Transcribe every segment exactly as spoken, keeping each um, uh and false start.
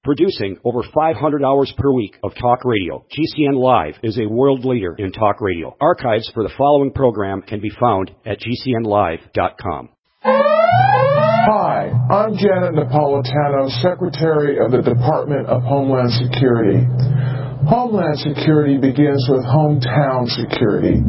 Producing over five hundred hours per week of talk radio, G C N Live is a world leader in talk radio. Archives for the following program can be found at G C N live dot com. Hi, I'm Janet Napolitano, Secretary of the Department of Homeland Security. Homeland Security begins with hometown security.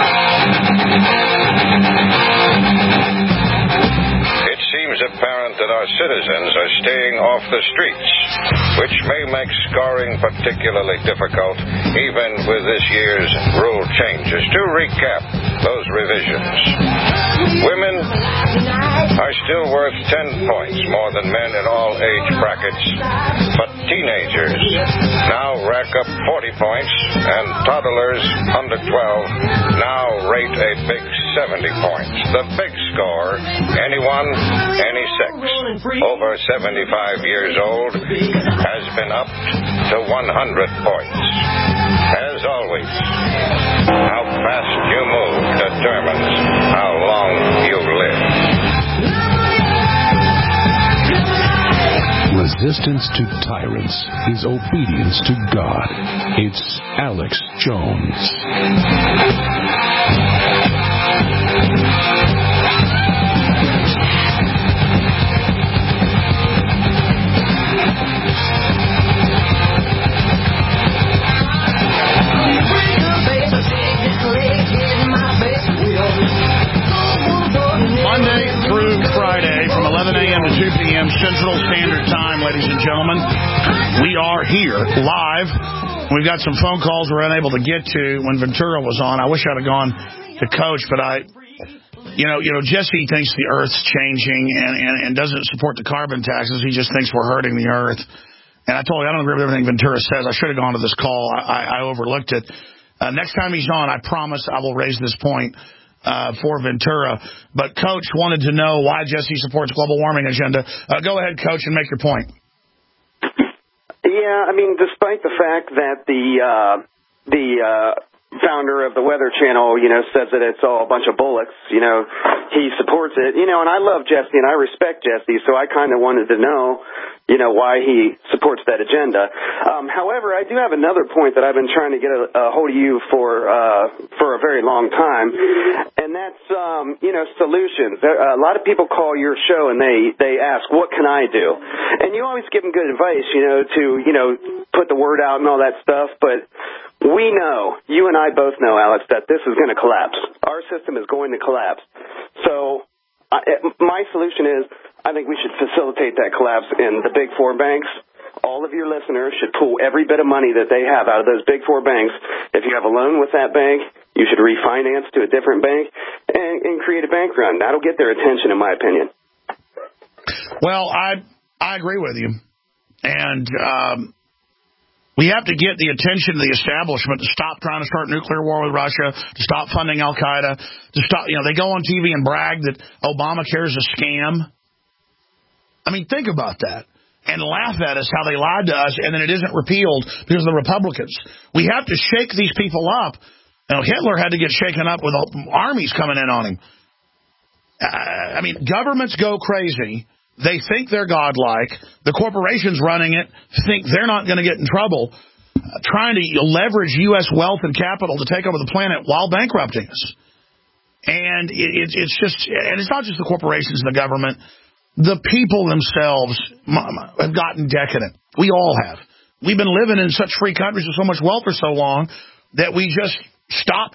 It seems apparent that our citizens are staying off the streets, which may make scoring particularly difficult, even with this year's rule changes. To recap those revisions, women are still worth ten points more than men in all age brackets, but teenagers now rack up forty points, and toddlers under twelve now rate a big seventy points. The big score, anyone, any sex, over seventy-five years old, has been upped to one hundred points. As always, how fast you move determines how long you live. Resistance to tyrants is obedience to God. It's Alex Jones. Monday through Friday from eleven a.m. to two p.m. Central Standard Time, ladies and gentlemen. We are here live. We've got some phone calls we're unable to get to when Ventura was on. I wish I'd have gone to Coach, but I, you know, you know, Jesse thinks the Earth's changing and, and, and doesn't support the carbon taxes. He just thinks we're hurting the Earth. And I told you, I don't agree with everything Ventura says. I should have gone to this call. I, I, I overlooked it. Uh, next time he's on, I promise I will raise this point uh, for Ventura. But Coach wanted to know why Jesse supports global warming agenda. Uh, go ahead, Coach, and make your point. Yeah, I mean, despite the fact that the uh, the uh, founder of the Weather Channel, you know, says that it's all a bunch of bullocks, you know, he supports it, you know, and I love Jesse and I respect Jesse, so I kind of wanted to know, you know, why he supports that agenda. Um, however, I do have another point that I've been trying to get a, a hold of you for uh, for a very long time, and that's, um, you know, solutions. A lot of people call your show and they, they ask, what can I do? And you always give them good advice, you know, to, you know, put the word out and all that stuff, but we know, you and I both know, Alex, that this is going to collapse. Our system is going to collapse. So I, my solution is, I think we should facilitate that collapse in the big four banks. All of your listeners should pull every bit of money that they have out of those big four banks. If you have a loan with that bank, you should refinance to a different bank and, and create a bank run. That'll get their attention, in my opinion. Well, I I agree with you. And um, we have to get the attention of the establishment to stop trying to start nuclear war with Russia, to stop funding Al-Qaeda, to stop, you know, they go on T V and brag that Obamacare is a scam. I mean, think about that. And laugh at us how they lied to us, and then it isn't repealed because of the Republicans. We have to shake these people up. You know, Hitler had to get shaken up with armies coming in on him. Uh, I mean, governments go crazy. They think they're godlike. The corporations running it think they're not going to get in trouble, uh, trying to leverage U S wealth and capital to take over the planet while bankrupting us. And it, it, it's just, and it's not just the corporations and the government. The people themselves have gotten decadent. We all have. We've been living in such free countries with so much wealth for so long that we just stopped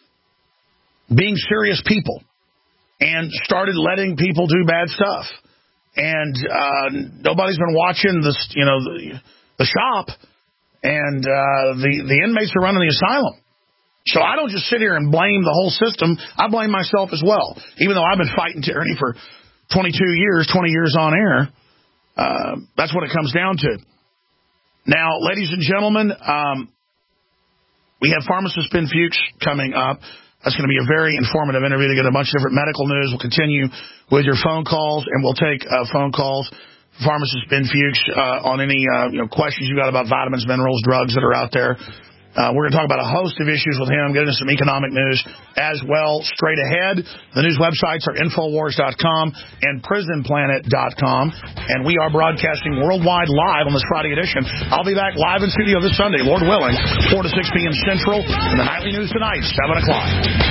being serious people and started letting people do bad stuff. And uh, nobody's been watching this, you know, the, the shop, and uh, the the inmates are running the asylum. So I don't just sit here and blame the whole system. I blame myself as well, even though I've been fighting tyranny for twenty-two years, twenty years on air. Uh, that's what it comes down to. Now, ladies and gentlemen, um, we have pharmacist Ben Fuchs coming up. That's going to be a very informative interview to get a bunch of different medical news. We'll continue with your phone calls, and we'll take uh, phone calls. Pharmacist Ben Fuchs uh, on any uh, you know questions you got about vitamins, minerals, drugs that are out there. Uh, we're going to talk about a host of issues with him, get into some economic news as well straight ahead. The news websites are Infowars dot com and Prison Planet dot com. And we are broadcasting worldwide live on this Friday edition. I'll be back live in studio this Sunday, Lord willing, four to six p.m. Central. And the nightly news tonight, seven o'clock.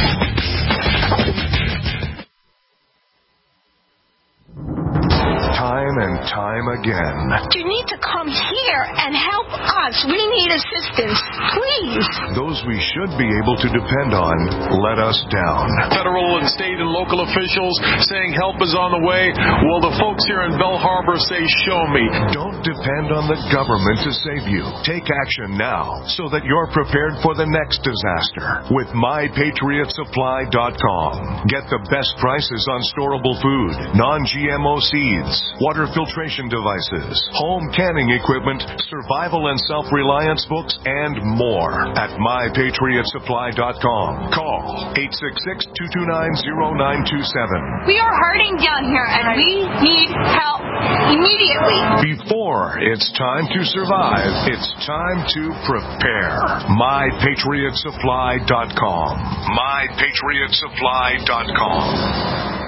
Time and time again. You need to come here and help us. We need assistance, please. Those we should be able to depend on let us down. Federal and state and local officials saying help is on the way. Well, the folks here in Bell Harbor say, show me. Don't depend on the government to save you. Take action now so that you're prepared for the next disaster with my patriot supply dot com. Get the best prices on storable food, non G M O seeds, water filtration devices, home canning equipment, survival and self-reliance books, and more at my patriot supply dot com. Call eight six six, two two nine, zero nine two seven. We are hurting down here, and we need help immediately. Before it's time to survive, it's time to prepare. my patriot supply dot com. my patriot supply dot com.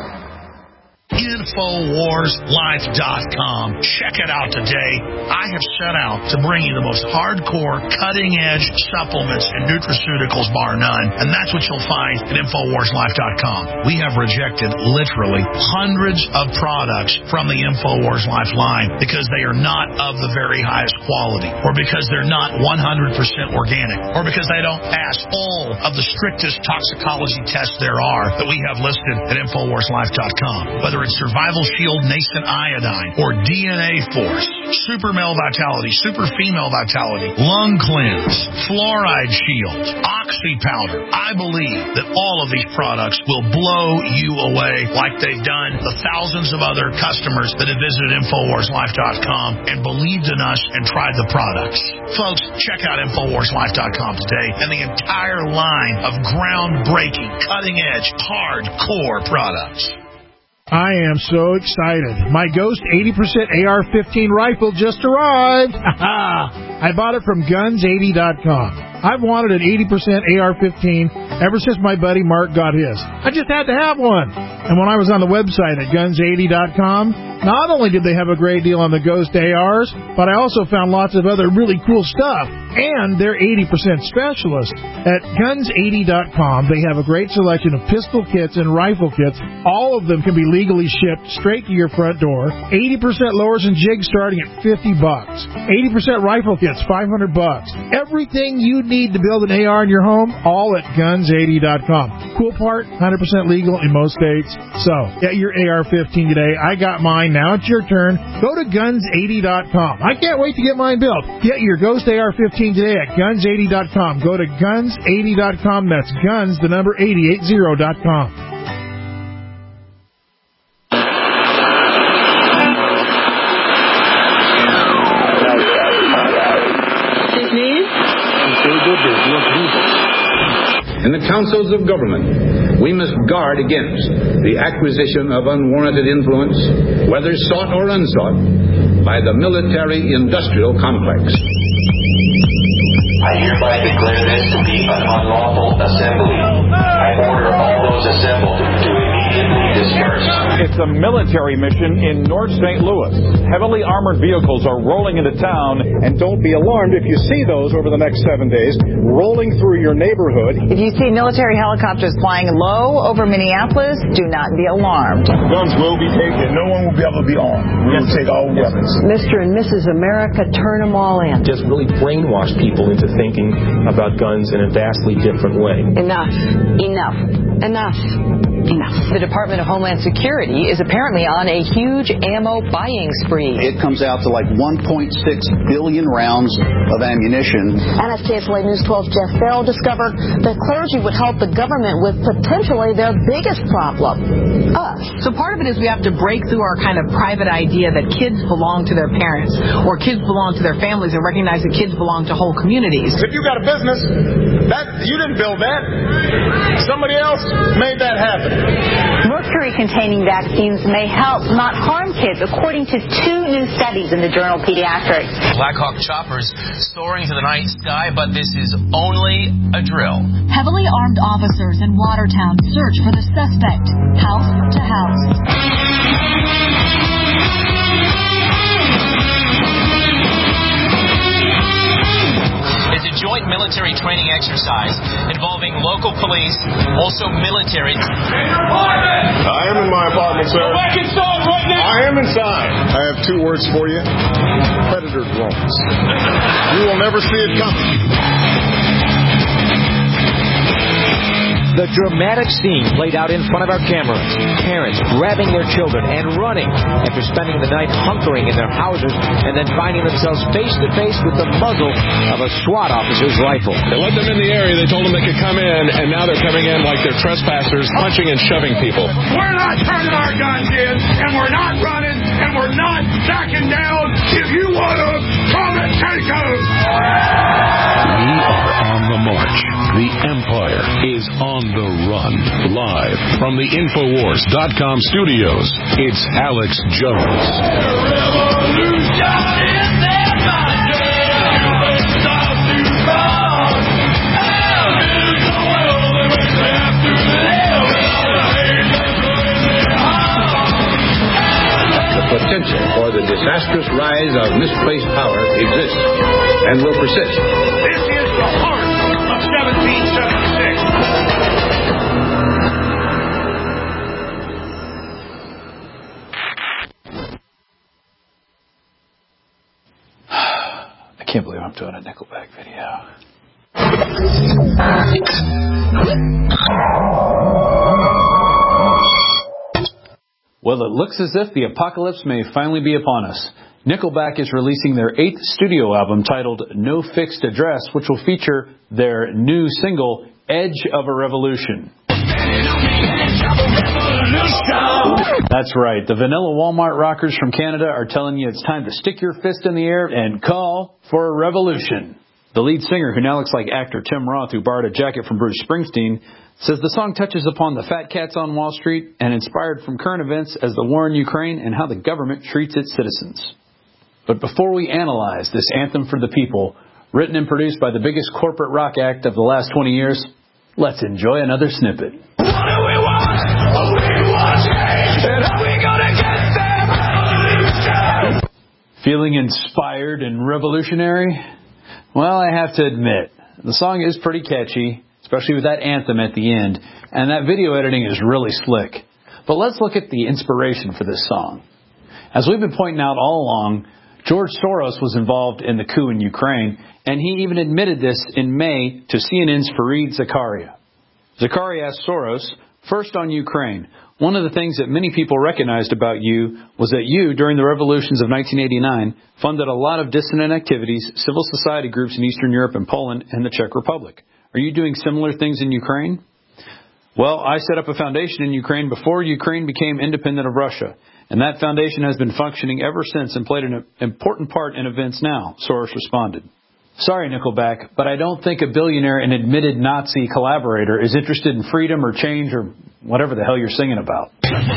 Infowars Life dot com. Check it out today. I have set out to bring you the most hardcore, cutting-edge supplements and nutraceuticals, bar none. And that's what you'll find at Infowars Life dot com. We have rejected literally hundreds of products from the Infowars Life line because they are not of the very highest quality, or because they're not one hundred percent organic, or because they don't pass all of the strictest toxicology tests there are that we have listed at Infowars Life dot com. Whether it's Survival Shield Nascent Iodine, or D N A Force, Super Male Vitality, Super Female Vitality, Lung Cleanse, Fluoride Shield, Oxy Powder. I believe that all of these products will blow you away like they've done the thousands of other customers that have visited Infowars Life dot com and believed in us and tried the products. Folks, check out Infowars Life dot com today and the entire line of groundbreaking, cutting-edge, hardcore products. I am so excited. My Ghost eighty percent A R fifteen rifle just arrived. I bought it from guns eighty dot com. I've wanted an eighty percent A R fifteen ever since my buddy Mark got his. I just had to have one. And when I was on the website at guns eighty dot com, not only did they have a great deal on the Ghost A Rs, but I also found lots of other really cool stuff. And they're eighty percent specialists. At guns eighty dot com, they have a great selection of pistol kits and rifle kits. All of them can be legally shipped straight to your front door. eighty percent lowers and jigs starting at fifty bucks. eighty percent rifle kits, five hundred bucks. Everything you need to build an A R in your home, all at guns eighty dot com. Cool part, one hundred percent legal in most states. So, get your A R fifteen today. I got mine. Now it's your turn. Go to guns eighty dot com. I can't wait to get mine built. Get your Ghost A R fifteen today at guns eighty dot com. Go to guns eighty dot com. That's guns, the number eighty, eighty dot com. In the councils of government, we must guard against the acquisition of unwarranted influence, whether sought or unsought, by the military-industrial complex. I hereby declare this to be an unlawful assembly. I order all those assembled to immediately disperse. It's a military mission in North Saint Louis. Heavily armored vehicles are rolling into town, and don't be alarmed if you see those over the next seven days rolling through your neighborhood. If you see military helicopters flying low over Minneapolis, do not be alarmed. Guns will be taken. No one will be able to be armed. We will take all weapons. Mister and Missus America, turn them all in. Just really brainwash people into thinking about guns in a vastly different way. Enough. Enough. Enough. Enough. The Department of Homeland Security is apparently on a huge ammo buying spree. It comes out to like one point six billion rounds of ammunition. N S K S L A News twelve's Jeff Farrell discovered that clergy would help the government with potentially their biggest problem, us. So part of it is we have to break through our kind of private idea that kids belong to their parents or kids belong to their families and recognize that kids belong to whole communities. If you got a business, that you didn't build that. Somebody else made that happen. Mercury-containing vaccines may help, not harm kids, according to two new studies in the journal Pediatrics. Black Hawk choppers soaring to the night sky, but this is only a drill. Heavily armed officers in Watertown search for the suspect, house to house. It's a joint military training exercise involving local police, also military. I am in my apartment, sir. Go back inside right now. I am inside. I have two words for you. Predator drones. You will never see it coming. The dramatic scene played out in front of our cameras. Parents grabbing their children and running after spending the night hunkering in their houses and then finding themselves face to face with the muzzle of a SWAT officer's rifle. They let them in the area. They told them they could come in, and now they're coming in like they're trespassers, punching and shoving people. We're not turning our guns in, and we're not running, and we're not backing down. If you want to, come and take us. We are on the march. The Empire is on the run. Live from the Infowars dot com studios, it's Alex Jones. The potential for the disastrous rise of misplaced power exists and will persist. This is the heart of seventeen seventy-six. I can't believe I'm doing a Nickelback video. Well, it looks as if the apocalypse may finally be upon us. Nickelback is releasing their eighth studio album titled No Fixed Address, which will feature their new single, Edge of a Revolution. That's right. The vanilla Walmart rockers from Canada are telling you it's time to stick your fist in the air and call for a revolution. The lead singer, who now looks like actor Tim Roth, who borrowed a jacket from Bruce Springsteen, says the song touches upon the fat cats on Wall Street and inspired from current events as the war in Ukraine and how the government treats its citizens. But before we analyze this anthem for the people, written and produced by the biggest corporate rock act of the last twenty years, let's enjoy another snippet. What do we want? We want change. And are we gonna get that revolution? Feeling inspired and revolutionary? Well, I have to admit, the song is pretty catchy, especially with that anthem at the end, and that video editing is really slick. But let's look at the inspiration for this song. As we've been pointing out all along, George Soros was involved in the coup in Ukraine, and he even admitted this in May to C N N's Fareed Zakaria. Zakaria asked Soros, first on Ukraine, one of the things that many people recognized about you was that you, during the revolutions of nineteen eighty-nine, funded a lot of dissident activities, civil society groups in Eastern Europe and Poland and the Czech Republic. Are you doing similar things in Ukraine? Well, I set up a foundation in Ukraine before Ukraine became independent of Russia. And that foundation has been functioning ever since and played an important part in events now, Soros responded. Sorry, Nickelback, but I don't think a billionaire and admitted Nazi collaborator is interested in freedom or change or whatever the hell you're singing about.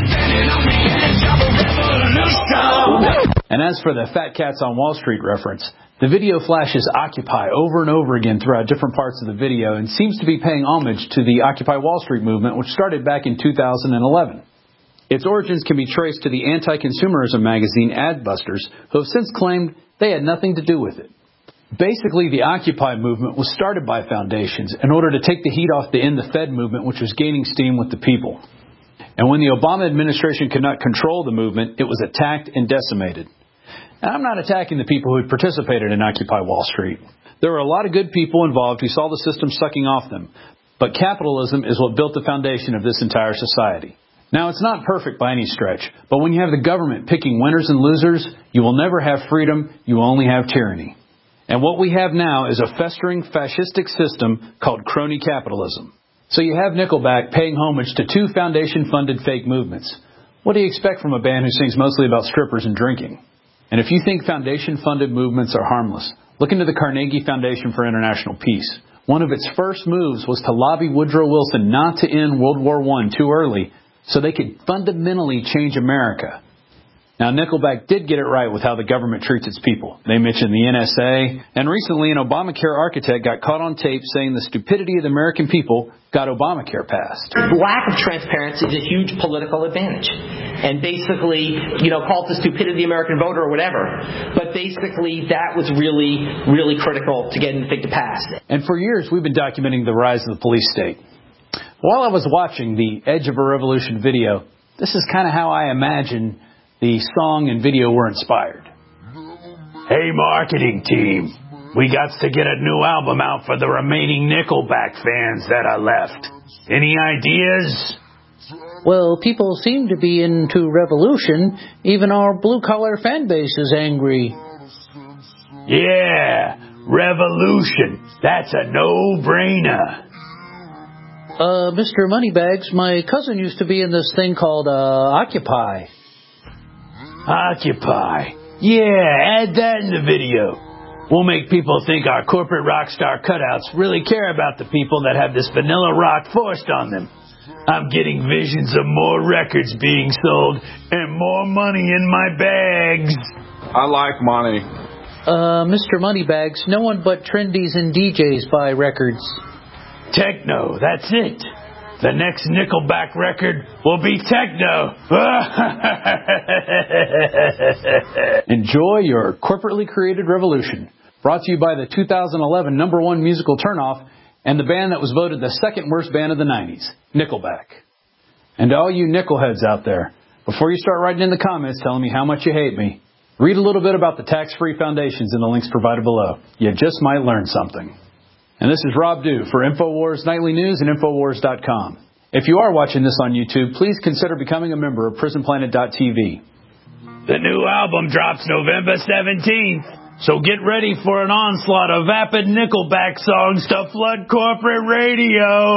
And as for the Fat Cats on Wall Street reference, the video flashes Occupy over and over again throughout different parts of the video and seems to be paying homage to the Occupy Wall Street movement, which started back in two thousand eleven. Its origins can be traced to the anti-consumerism magazine Adbusters, who have since claimed they had nothing to do with it. Basically, the Occupy movement was started by foundations in order to take the heat off the End the Fed movement, which was gaining steam with the people. And when the Obama administration could not control the movement, it was attacked and decimated. And I'm not attacking the people who had participated in Occupy Wall Street. There were a lot of good people involved who saw the system sucking off them. But capitalism is what built the foundation of this entire society. Now, it's not perfect by any stretch, but when you have the government picking winners and losers, you will never have freedom, you will only have tyranny. And what we have now is a festering fascistic system called crony capitalism. So you have Nickelback paying homage to two foundation-funded fake movements. What do you expect from a band who sings mostly about strippers and drinking? And if you think foundation-funded movements are harmless, look into the Carnegie Foundation for International Peace. One of its first moves was to lobby Woodrow Wilson not to end World War One too early so they could fundamentally change America. Now, Nickelback did get it right with how the government treats its people. They mentioned the N S A, and recently an Obamacare architect got caught on tape saying the stupidity of the American people got Obamacare passed. Lack of transparency is a huge political advantage. And basically, you know, call it the stupidity of the American voter or whatever. But basically, that was really, really critical to getting the thing to pass. And for years, we've been documenting the rise of the police state. While I was watching the Edge of a Revolution video, this is kind of how I imagine the song and video were inspired. Hey, marketing team. We got to get a new album out for the remaining Nickelback fans that are left. Any ideas? Well, people seem to be into revolution. Even our blue-collar fan base is angry. Yeah, revolution. That's a no-brainer. Uh, Mister Moneybags, my cousin used to be in this thing called, uh, Occupy. Occupy. Yeah, add that in the video. We'll make people think our corporate rock star cutouts really care about the people that have this vanilla rock forced on them. I'm getting visions of more records being sold and more money in my bags. I like money. Uh, Mister Moneybags, no one but trendies and D Js buy records. Techno, that's it. The next Nickelback record will be techno. Enjoy your corporately created revolution. Brought to you by the two thousand eleven number one musical turnoff and the band that was voted the second worst band of the nineties, Nickelback. And to all you Nickelheads out there, before you start writing in the comments telling me how much you hate me, read a little bit about the tax-free foundations in the links provided below. You just might learn something. And this is Rob Dew for InfoWars Nightly News and Infowars dot com. If you are watching this on YouTube, please consider becoming a member of Prison Planet dot T V. The new album drops November seventeenth, so get ready for an onslaught of vapid Nickelback songs to flood corporate radio.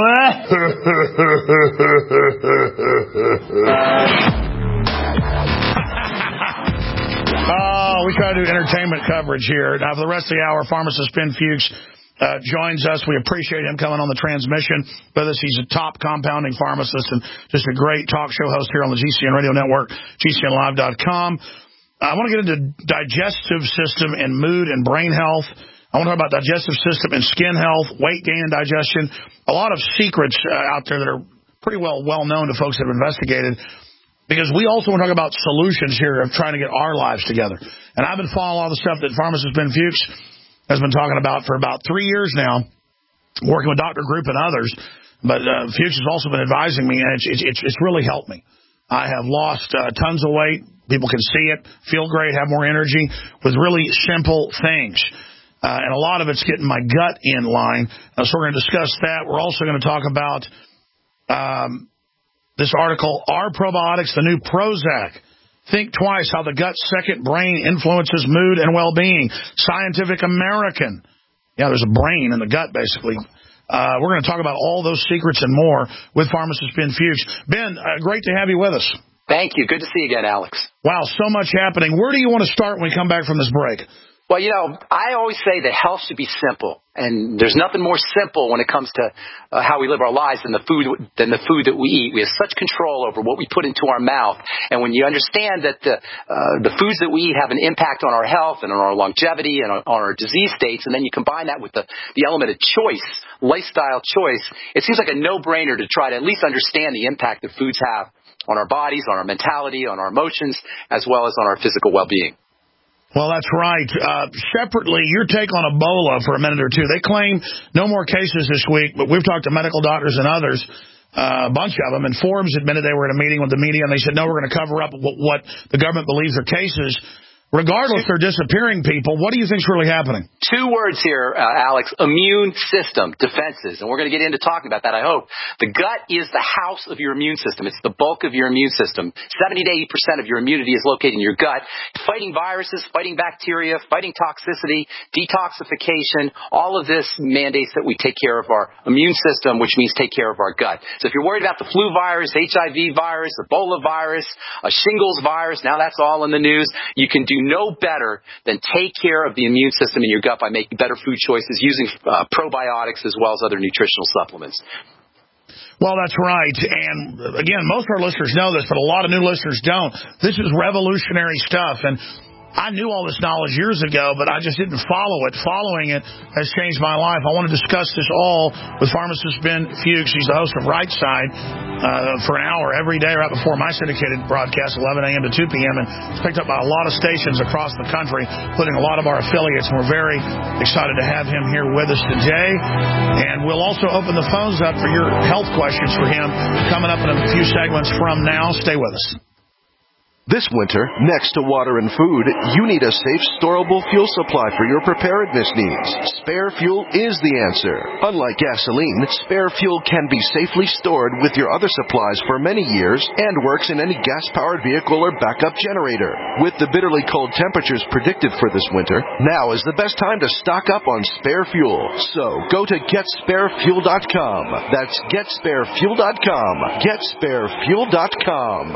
Oh, we try to do entertainment coverage here. Now, for the rest of the hour, pharmacist Ben Fuchs Uh, joins us. We appreciate him coming on the transmission with us. He's a top compounding pharmacist and just a great talk show host here on the G C N Radio Network, G C N live dot com. Uh, I want to get into digestive system and mood and brain health. I want to talk about digestive system and skin health, weight gain and digestion. A lot of secrets uh, out there that are pretty well well known to folks that have investigated. Because we also want to talk about solutions here of trying to get our lives together. And I've been following all the stuff that pharmacist Ben Fuchs has been talking about for about three years now, working with Doctor Group and others. But uh, Fuchs has also been advising me, and it's, it's, it's really helped me. I have lost uh, tons of weight. People can see it, feel great, have more energy with really simple things. Uh, and a lot of it's getting my gut in line. Uh, so we're going to discuss that. We're also going to talk about um, this article, Are Probiotics the New Prozac? Think twice how the gut's second brain influences mood and well-being. Scientific American. Yeah, there's a brain in the gut, basically. Uh, we're going to talk about all those secrets and more with pharmacist Ben Fuchs. Ben, uh, great to have you with us. Thank you. Good to see you again, Alex. Wow, so much happening. Where do you want to start when we come back from this break? Well, you know, I always say that health should be simple, and there's nothing more simple when it comes to uh, how we live our lives than the food than the food that we eat. We have such control over what we put into our mouth, and when you understand that the uh, the foods that we eat have an impact on our health and on our longevity and on, on our disease states, and then you combine that with the the element of choice, lifestyle choice, it seems like a no-brainer to try to at least understand the impact that foods have on our bodies, on our mentality, on our emotions, as well as on our physical well-being. Well, that's right. Uh, separately, your take on Ebola for a minute or two. They claim no more cases this week, but we've talked to medical doctors and others, uh, a bunch of them, and Forbes admitted they were in a meeting with the media, and they said, no, we're going to cover up what, what the government believes are cases. Regardless, they're disappearing people. What do you think is really happening? Two words here, uh, Alex, immune system, defenses. And we're going to get into talking about that, I hope. The gut is the house of your immune system. It's the bulk of your immune system. seventy to eighty percent of your immunity is located in your gut. Fighting viruses, fighting bacteria, fighting toxicity, detoxification, all of this mandates that we take care of our immune system, which means take care of our gut. So if you're worried about the flu virus, H I V virus, Ebola virus, a shingles virus, now that's all in the news, you can do no better than take care of the immune system in your gut by making better food choices, using uh, probiotics as well as other nutritional supplements. Well, that's right. And, again, most of our listeners know this, but a lot of new listeners don't. This is revolutionary stuff. And I knew all this knowledge years ago, but I just didn't follow it. Following it has changed my life. I want to discuss this all with pharmacist Ben Fuchs. He's the host of Right Side uh, for an hour every day right before my syndicated broadcast, eleven a.m. to two p.m. And it's picked up by a lot of stations across the country, including a lot of our affiliates. And we're very excited to have him here with us today. And we'll also open the phones up for your health questions for him coming up in a few segments from now. Stay with us. This winter, next to water and food, you need a safe, storable fuel supply for your preparedness needs. Spare Fuel is the answer. Unlike gasoline, Spare Fuel can be safely stored with your other supplies for many years and works in any gas-powered vehicle or backup generator. With the bitterly cold temperatures predicted for this winter, now is the best time to stock up on Spare Fuel. So, go to get spare fuel dot com. That's get spare fuel dot com. get spare fuel dot com.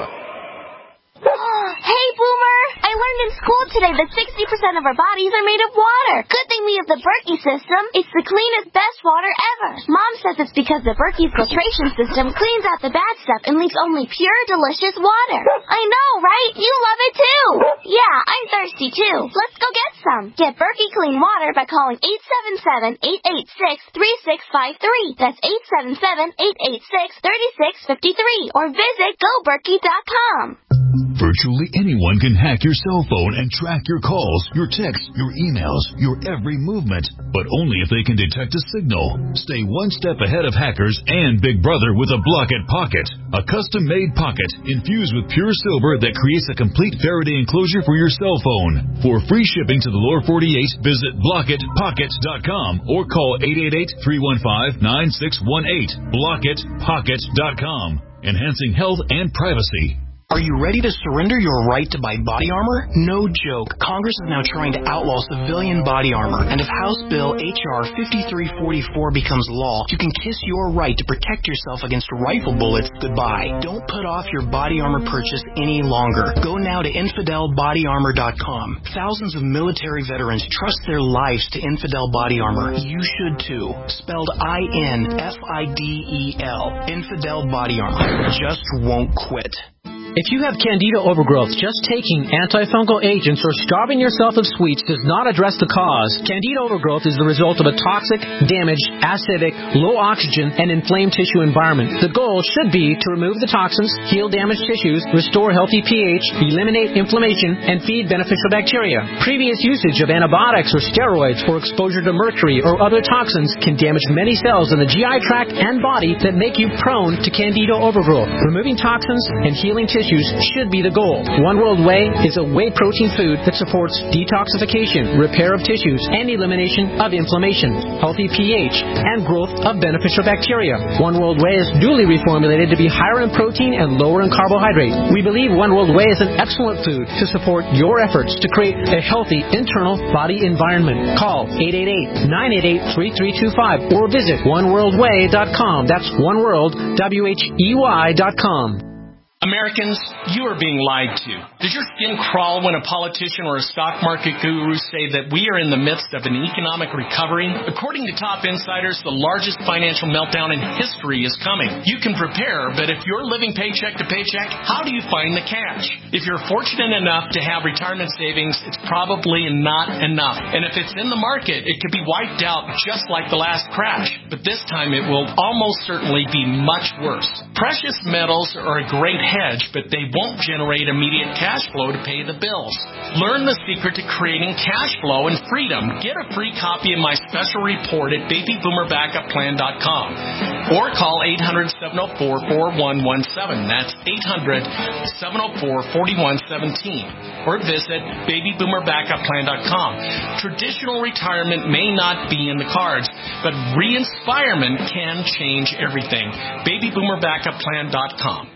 Hey, Boomer! I learned in school today that sixty percent of our bodies are made of water. Good thing we have the Berkey system. It's the cleanest, best water ever. Mom says it's because the Berkey filtration system cleans out the bad stuff and leaves only pure, delicious water. I know, right? You love it too. Yeah, I'm thirsty too. Let's go get some. Get Berkey clean water by calling eight seven seven, eight eight six, three six five three. That's eight seven seven, eight eight six, three six five three. Or visit go berkey dot com. Virtually anyone can hack your cell phone and track your calls, your texts, your emails, your every movement, but only if they can detect a signal. Stay one step ahead of hackers and Big Brother with a Blockit Pocket, a custom-made pocket infused with pure silver that creates a complete Faraday enclosure for your cell phone. For free shipping to the lower forty-eight, visit blockit pocket dot com or call eight eight eight, three one five, nine six one eight. blockit pocket dot com, enhancing health and privacy. Are you ready to surrender your right to buy body armor? No joke. Congress is now trying to outlaw civilian body armor. And if House Bill H R fifty-three forty-four becomes law, you can kiss your right to protect yourself against rifle bullets goodbye. Don't put off your body armor purchase any longer. Go now to infidel body armor dot com. Thousands of military veterans trust their lives to Infidel Body Armor. You should too. Spelled I N F I D E L. Infidel Body Armor. Just won't quit. If you have candida overgrowth, just taking antifungal agents or starving yourself of sweets does not address the cause. Candida overgrowth is the result of a toxic, damaged, acidic, low oxygen, and inflamed tissue environment. The goal should be to remove the toxins, heal damaged tissues, restore healthy pH, eliminate inflammation, and feed beneficial bacteria. Previous usage of antibiotics or steroids or exposure to mercury or other toxins can damage many cells in the G I tract and body that make you prone to candida overgrowth. Removing toxins and healing tissues should be the goal. One World Whey is a whey protein food that supports detoxification, repair of tissues, and elimination of inflammation, healthy pH, and growth of beneficial bacteria. One World Whey is duly reformulated to be higher in protein and lower in carbohydrate. We believe One World Whey is an excellent food to support your efforts to create a healthy internal body environment. Call eight eight eight, nine eight eight, three three two five or visit one world way dot com. That's one world, W H E Y dot com. Americans, you are being lied to. Does your skin crawl when a politician or a stock market guru say that we are in the midst of an economic recovery? According to top insiders, the largest financial meltdown in history is coming. You can prepare, but if you're living paycheck to paycheck, how do you find the cash? If you're fortunate enough to have retirement savings, it's probably not enough. And if it's in the market, it could be wiped out just like the last crash. But this time it will almost certainly be much worse. Precious metals are a great hedge, but they won't generate immediate cash flow to pay the bills. Learn the secret to creating cash flow and freedom. Get a free copy of my special report at baby boomer backup plan dot com or call eight hundred, seven oh four, four one one seven. That's eight hundred, seven oh four, four one one seven or visit baby boomer backup plan dot com. Traditional retirement may not be in the cards, but re-inspirement can change everything. baby boomer backup plan dot com.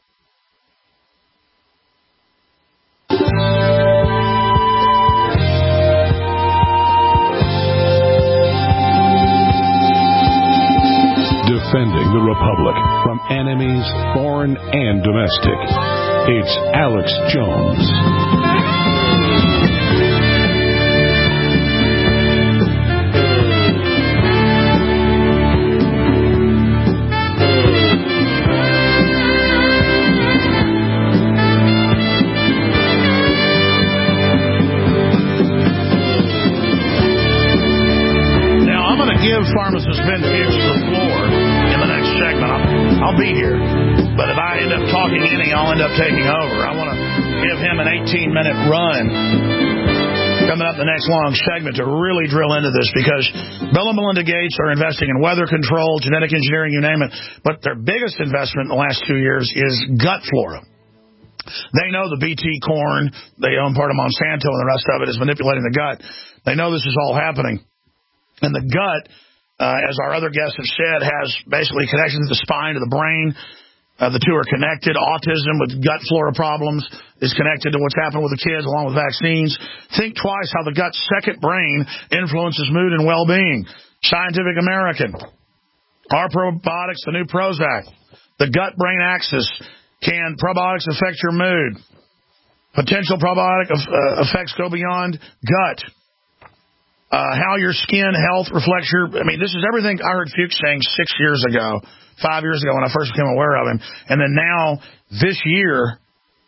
Defending the Republic from enemies, foreign and domestic. It's Alex Jones. give pharmacist Ben Fuchs the floor in the next segment. I'll, I'll be here. But if I end up talking any, I'll end up taking over. I want to give him an eighteen-minute run coming up in the next long segment to really drill into this, because Bill and Melinda Gates are investing in weather control, genetic engineering, you name it. But their biggest investment in the last two years is gut flora. They know the B T corn, they own part of Monsanto, and the rest of it is manipulating the gut. They know this is all happening. And the gut, uh, as our other guests have said, has basically connections to the spine, to the brain. Uh, the two are connected. Autism with gut flora problems is connected to what's happened with the kids, along with vaccines. Think twice how the gut's second brain influences mood and well-being. Scientific American. Our probiotics, the new Prozac. The gut-brain axis. Can probiotics affect your mood? Potential probiotic uh, effects go beyond gut. Uh, how your skin health reflects your... I mean, this is everything I heard Fuchs saying six years ago. Five years ago when I first became aware of him. And then now, this year,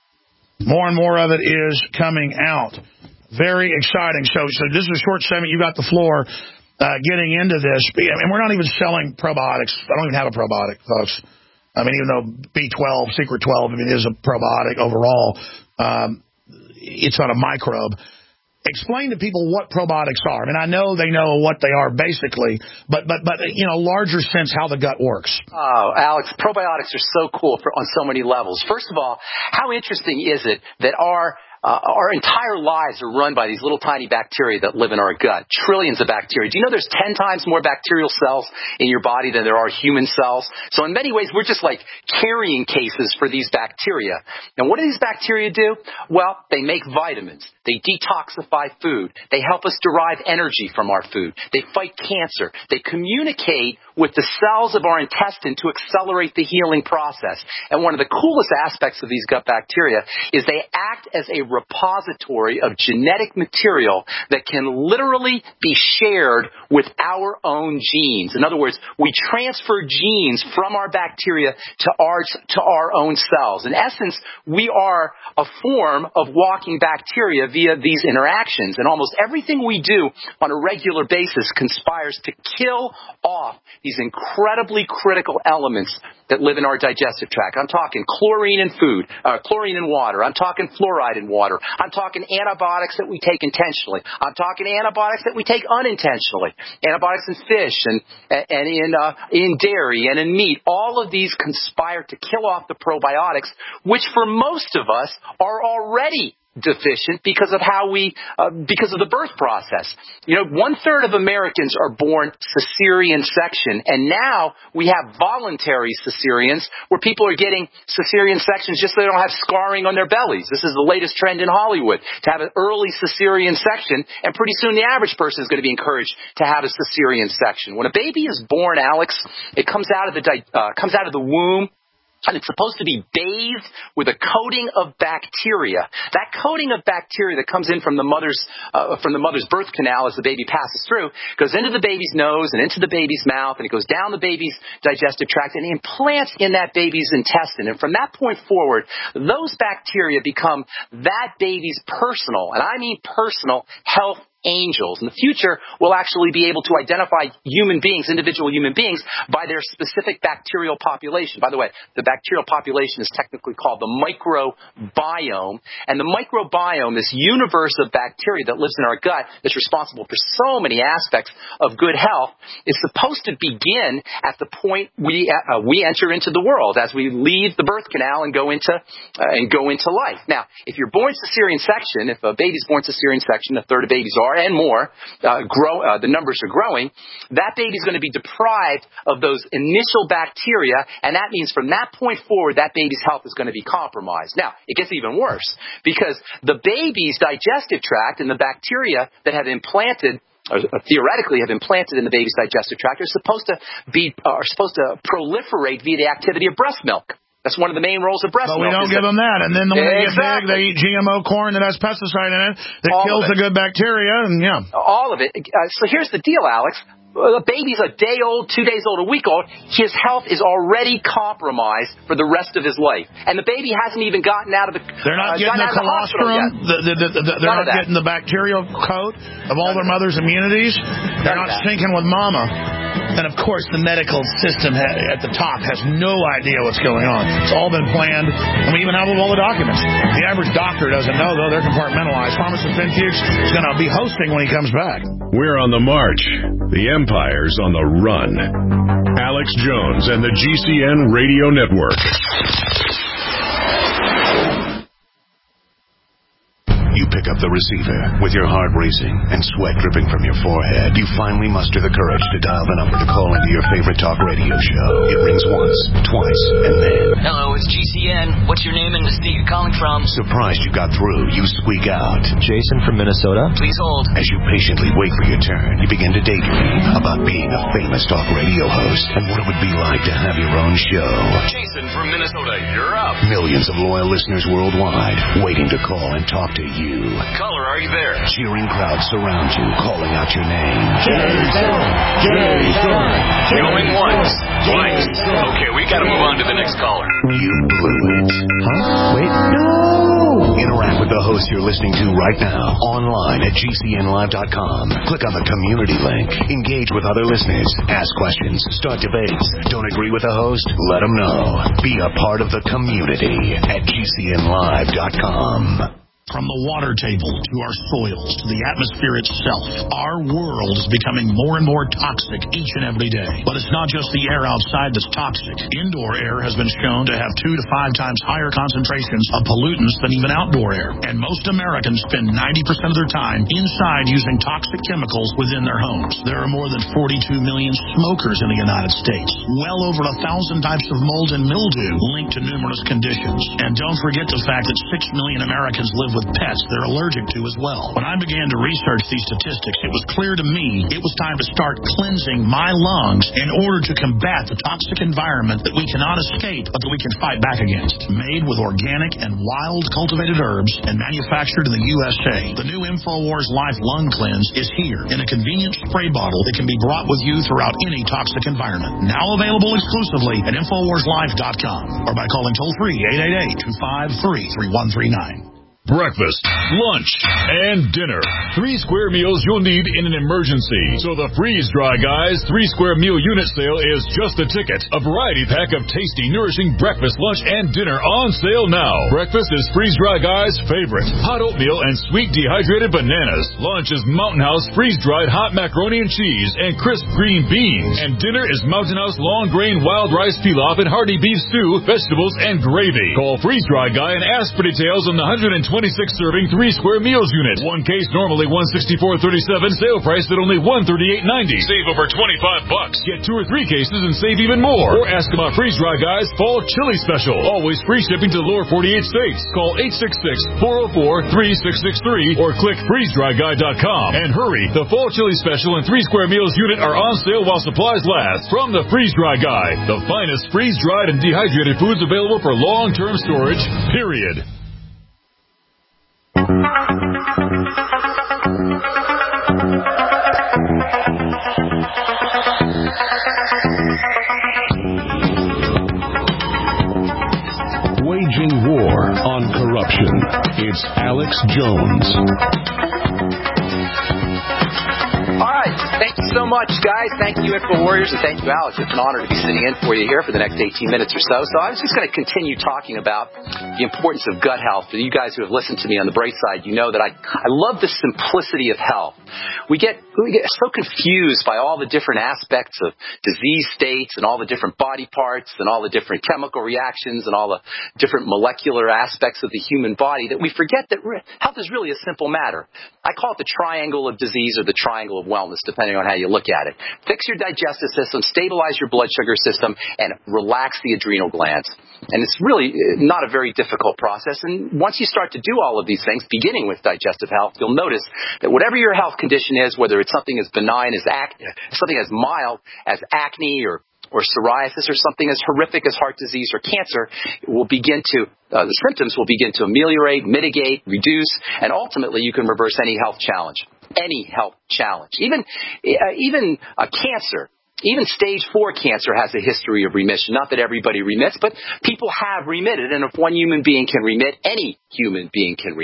more and more of it is coming out. Very exciting. So, so this is a short segment. You got the floor uh, getting into this. I mean, we're not even selling probiotics. I don't even have a probiotic, folks. I mean, even though B twelve, Secret twelve, I mean, is a probiotic overall, um, it's not a microbe. Explain to people what probiotics are. I mean, I know they know what they are basically, but, but, but you know, larger sense how the gut works. Oh, Alex, probiotics are so cool for, on so many levels. First of all, how interesting is it that our Uh, our entire lives are run by these little tiny bacteria that live in our gut. Trillions of bacteria. Do you know there's ten times more bacterial cells in your body than there are human cells? So in many ways, we're just like carrying cases for these bacteria. And what do these bacteria do? Well, they make vitamins. They detoxify food. They help us derive energy from our food. They fight cancer. They communicate with the cells of our intestine to accelerate the healing process. And one of the coolest aspects of these gut bacteria is they act as a repository of genetic material that can literally be shared with our own genes. In other words, we transfer genes from our bacteria to our, to our own cells. In essence, we are a form of walking bacteria via these interactions. And almost everything we do on a regular basis conspires to kill off these incredibly critical elements that live in our digestive tract. I'm talking chlorine in food, uh, chlorine in water. I'm talking fluoride in water. I'm talking antibiotics that we take intentionally. I'm talking antibiotics that we take unintentionally. Antibiotics in fish and and in uh, in dairy and in meat. All of these conspire to kill off the probiotics, which for most of us are already deficient because of how we, uh, because of the birth process. You know, one third of Americans are born cesarean section, and now we have voluntary cesareans where people are getting cesarean sections just so they don't have scarring on their bellies. This is the latest trend in Hollywood, to have an early cesarean section, and pretty soon the average person is going to be encouraged to have a cesarean section. When a baby is born, Alex, it comes out of the uh, comes out of the womb. And it's supposed to be bathed with a coating of bacteria. That coating of bacteria that comes in from the mother's uh, from the mother's birth canal as the baby passes through goes into the baby's nose and into the baby's mouth, and it goes down the baby's digestive tract and implants in that baby's intestine. And from that point forward, those bacteria become that baby's personal, and I mean personal, health angels. In the future, we'll actually be able to identify human beings, individual human beings, by their specific bacterial population. By the way, the bacterial population is technically called the microbiome. And the microbiome, this universe of bacteria that lives in our gut, that's responsible for so many aspects of good health, is supposed to begin at the point we uh, we enter into the world, as we leave the birth canal and go into uh, and go into life. Now, if you're born cesarean section, if a baby's born cesarean section, a third of babies are, and more, uh, grow, uh, the numbers are growing, that baby's going to be deprived of those initial bacteria, and that means from that point forward, that baby's health is going to be compromised. Now, it gets even worse, because the baby's digestive tract and the bacteria that have implanted or theoretically have implanted in the baby's digestive tract are supposed to be uh, are supposed to proliferate via the activity of breast milk. That's one of the main roles of breast but milk. But we don't give them that. And then when exactly. they get big, they eat G M O corn that has pesticide in it that All kills the good bacteria. And yeah. All of it. Uh, so here's the deal, Alex. The baby's a day old, two days old, a week old. His health is already compromised for the rest of his life. And the baby hasn't even gotten out of the They're not uh, getting the colostrum. The, the, the, the, they're None not getting the bacterial coat of all None their mother's immunities. They're None not syncing with mama. And, of course, the medical system ha- at the top has no idea what's going on. It's all been planned, and we even have all the documents. The average doctor doesn't know, though. They're compartmentalized. Pharmacist Ben Fuchs is going to be hosting when he comes back. We're on the march. The Empire's on the run. Alex Jones and the G C N Radio Network. You pick up the receiver with your heart racing and sweat dripping from your forehead. You finally muster the courage to dial the number to call into your favorite talk radio show. It rings once, twice, and then... Hello, it's G C N. What's your name and the state you're calling from? Surprised you got through, you squeak out. Jason from Minnesota. Please hold. As you patiently wait for your turn, you begin to daydream about being a famous talk radio host and what it would be like to have your own show. Jason from Minnesota, you're up. Millions of loyal listeners worldwide waiting to call and talk to you. Caller, are you there? Cheering crowds surround you, calling out your name. Jason! Jason! Going once, twice. Okay, we gotta move on to the next caller. You blew it. Huh? Wait, no! Interact with the host you're listening to right now, online at G C N live dot com. Click on the community link. Engage with other listeners. Ask questions. Start debates. Don't agree with the host? Let them know. Be a part of the community at G C N live dot com. From the water table to our soils to the atmosphere itself, our world is becoming more and more toxic each and every day. But it's not just the air outside that's toxic. Indoor air has been shown to have two to five times higher concentrations of pollutants than even outdoor air. And most Americans spend ninety percent of their time inside using toxic chemicals within their homes. There are more than forty-two million smokers in the United States. Well over a thousand types of mold and mildew linked to numerous conditions. And don't forget the fact that six million Americans live with with pets they're allergic to as well. When I began to research these statistics, it was clear to me it was time to start cleansing my lungs in order to combat the toxic environment that we cannot escape, but that we can fight back against. Made with organic and wild cultivated herbs and manufactured in the U S A, the new InfoWars Life Lung Cleanse is here in a convenient spray bottle that can be brought with you throughout any toxic environment. Now available exclusively at InfoWars Life dot com or by calling toll-free eight eight eight, two five three, three one three nine. Breakfast, lunch, and dinner. Three square meals you'll need in an emergency. So the Freeze Dry Guys three square meal unit sale is just the ticket. A variety pack of tasty, nourishing breakfast, lunch, and dinner on sale now. Breakfast is Freeze Dry Guys' favorite. Hot oatmeal and sweet dehydrated bananas. Lunch is Mountain House freeze-dried hot macaroni and cheese and crisp green beans. And dinner is Mountain House long-grain wild rice pilaf and hearty beef stew, vegetables, and gravy. Call Freeze Dry Guy and ask for details on the one hundred twenty-six serving three square meals unit. One case normally one sixty-four thirty-seven, sale price at only one thirty-eight ninety. Save over twenty-five bucks. Get two or three cases and save even more. Or ask about Freeze Dry Guys Fall Chili Special. Always free shipping to the lower forty-eight states. Call eight six six, four oh four, three six six three or click freeze dry guy dot com. And hurry, the Fall Chili Special and three square meals unit are on sale while supplies last. From the Freeze Dry Guy, the finest freeze-dried and dehydrated foods available for long-term storage, period. Waging war on corruption. It's Alex Jones. All right. Thank you so much, guys. Thank you, InfoWarriors, and thank you, Alex. It's an honor to be sitting in for you here for the next eighteen minutes or so. So I was just going to continue talking about the importance of gut health. For you guys who have listened to me on the Bright Side, you know that I, I love the simplicity of health. We get, we get so confused by all the different aspects of disease states and all the different body parts and all the different chemical reactions and all the different molecular aspects of the human body that we forget that re- health is really a simple matter. I call it the triangle of disease or the triangle of wellness, depending on how you look at it. Fix your digestive system, stabilize your blood sugar system, and relax the adrenal glands. And it's really not a very difficult process. And once you start to do all of these things, beginning with digestive health, you'll notice that whatever your health condition is, whether it's something as benign as ac- something as mild as acne or or psoriasis or something as horrific as heart disease or cancer, will begin to, uh, the symptoms will begin to ameliorate, mitigate, reduce, and ultimately you can reverse any health challenge. Any health challenge. Even, uh, even uh, cancer. Even stage four cancer has a history of remission. Not that everybody remits, but people have remitted. And if one human being can remit, any human being can remit.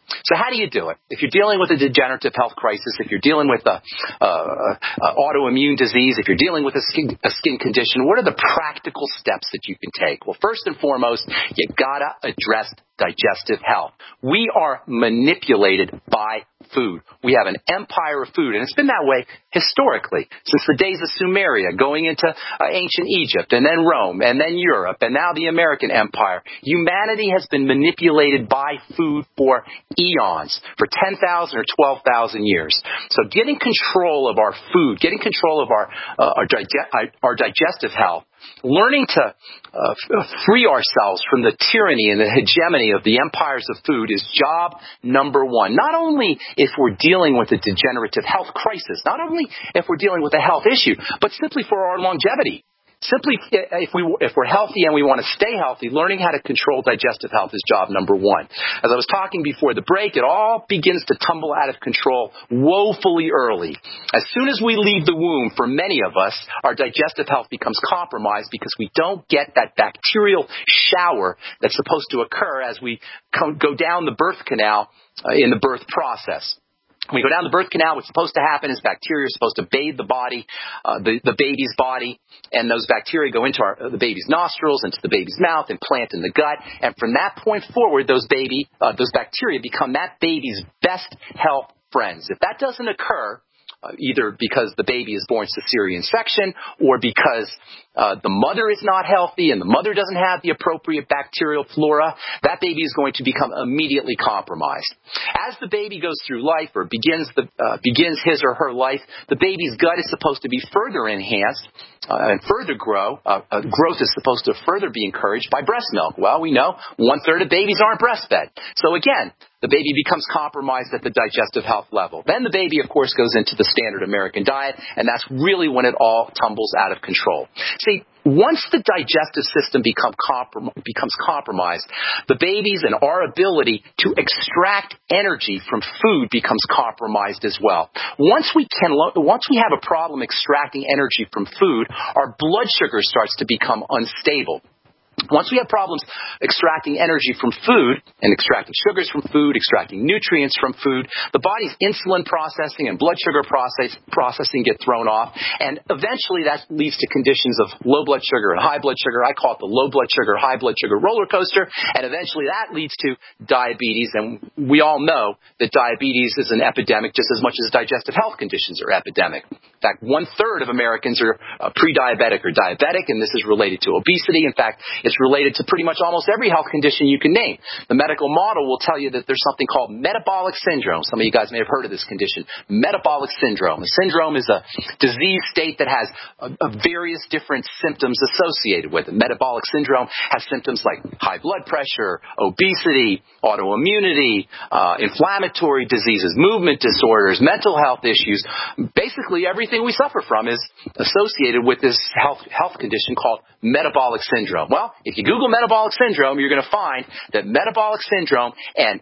So how do you do it? If you're dealing with a degenerative health crisis, if you're dealing with a, a, a autoimmune disease, if you're dealing with a skin, a skin condition, what are the practical steps that you can take? Well, first and foremost, you gotta address digestive health. We are manipulated by food. We have an empire of food, and it's been that way historically since the days of Sumeria, going into uh, ancient Egypt, and then Rome, and then Europe, and now the American empire. Humanity has been manipulated by food for eons, for ten thousand or twelve thousand years. So getting control of our food, getting control of our, uh, our, dige- our digestive health, learning to uh, free ourselves from the tyranny and the hegemony of the empires of food is job number one. Not only if we're dealing with a degenerative health crisis, not only if we're dealing with a health issue, but simply for our longevity. Simply, if, we, if we're healthy and we want to stay healthy, learning how to control digestive health is job number one. As I was talking before the break, it all begins to tumble out of control woefully early. As soon as we leave the womb, for many of us, our digestive health becomes compromised because we don't get that bacterial shower that's supposed to occur as we come, go down the birth canal uh, in the birth process. When we go down the birth canal, what's supposed to happen is bacteria are supposed to bathe the body, uh, the, the baby's body, and those bacteria go into our, the baby's nostrils, into the baby's mouth, and plant in the gut. And from that point forward, those baby, uh, those bacteria become that baby's best health friends. If that doesn't occur, uh, either because the baby is born cesarean section or because uh, the mother is not healthy and the mother doesn't have the appropriate bacterial flora, that baby is going to become immediately compromised. As the baby goes through life or begins the uh, begins his or her life, the baby's gut is supposed to be further enhanced uh, and further grow. Uh, uh, growth is supposed to further be encouraged by breast milk. Well, we know one third of babies aren't breastfed. So again, the baby becomes compromised at the digestive health level. Then the baby, of course, goes into the standard American diet, and that's really when it all tumbles out of control. See, once the digestive system become comprom- becomes compromised, the babies and our ability to extract energy from food becomes compromised as well. Once we can, lo- once we have a problem extracting energy from food, our blood sugar starts to become unstable. Once we have problems extracting energy from food and extracting sugars from food, extracting nutrients from food, the body's insulin processing and blood sugar process, processing get thrown off, and eventually that leads to conditions of low blood sugar and high blood sugar. I call it the low blood sugar, high blood sugar roller coaster, and eventually that leads to diabetes, and we all know that diabetes is an epidemic just as much as digestive health conditions are epidemic. In fact, one-third of Americans are uh, pre-diabetic or diabetic, and this is related to obesity. In fact, it's related to pretty much almost every health condition you can name. The medical model will tell you that there's something called metabolic syndrome. Some of you guys may have heard of this condition. Metabolic syndrome. A syndrome is a disease state that has a, a various different symptoms associated with it. Metabolic syndrome has symptoms like high blood pressure, obesity, autoimmunity, uh, inflammatory diseases, movement disorders, mental health issues. Basically, everything we suffer from is associated with this health health condition called metabolic syndrome. Well, if you Google metabolic syndrome, you're going to find that metabolic syndrome and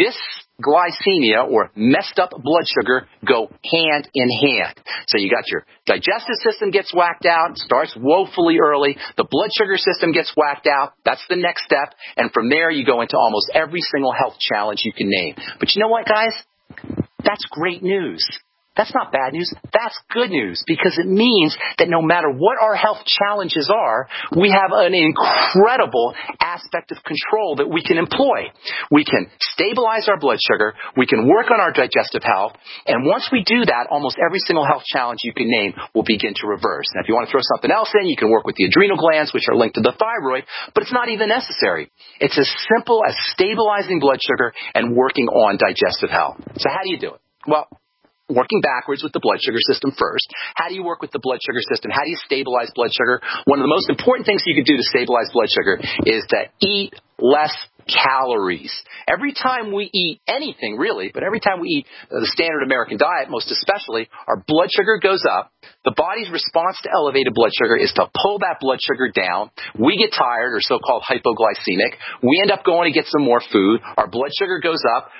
dysglycemia, or messed up blood sugar, go hand in hand. So you got your digestive system gets whacked out, starts woefully early. The blood sugar system gets whacked out. That's the next step. And from there, you go into almost every single health challenge you can name. But you know what, guys? That's great news. That's not bad news. That's good news, because it means that no matter what our health challenges are, we have an incredible aspect of control that we can employ. We can stabilize our blood sugar. We can work on our digestive health. And once we do that, almost every single health challenge you can name will begin to reverse. Now, if you want to throw something else in, you can work with the adrenal glands, which are linked to the thyroid, but it's not even necessary. It's as simple as stabilizing blood sugar and working on digestive health. So how do you do it? Well, working backwards with the blood sugar system first. How do you work with the blood sugar system? How do you stabilize blood sugar? One of the most important things you can do to stabilize blood sugar is to eat less calories. Every time we eat anything, really, but every time we eat the standard American diet, most especially, our blood sugar goes up. The body's response to elevated blood sugar is to pull that blood sugar down. We get tired, or so-called hypoglycemic. We end up going to get some more food. Our blood sugar goes up.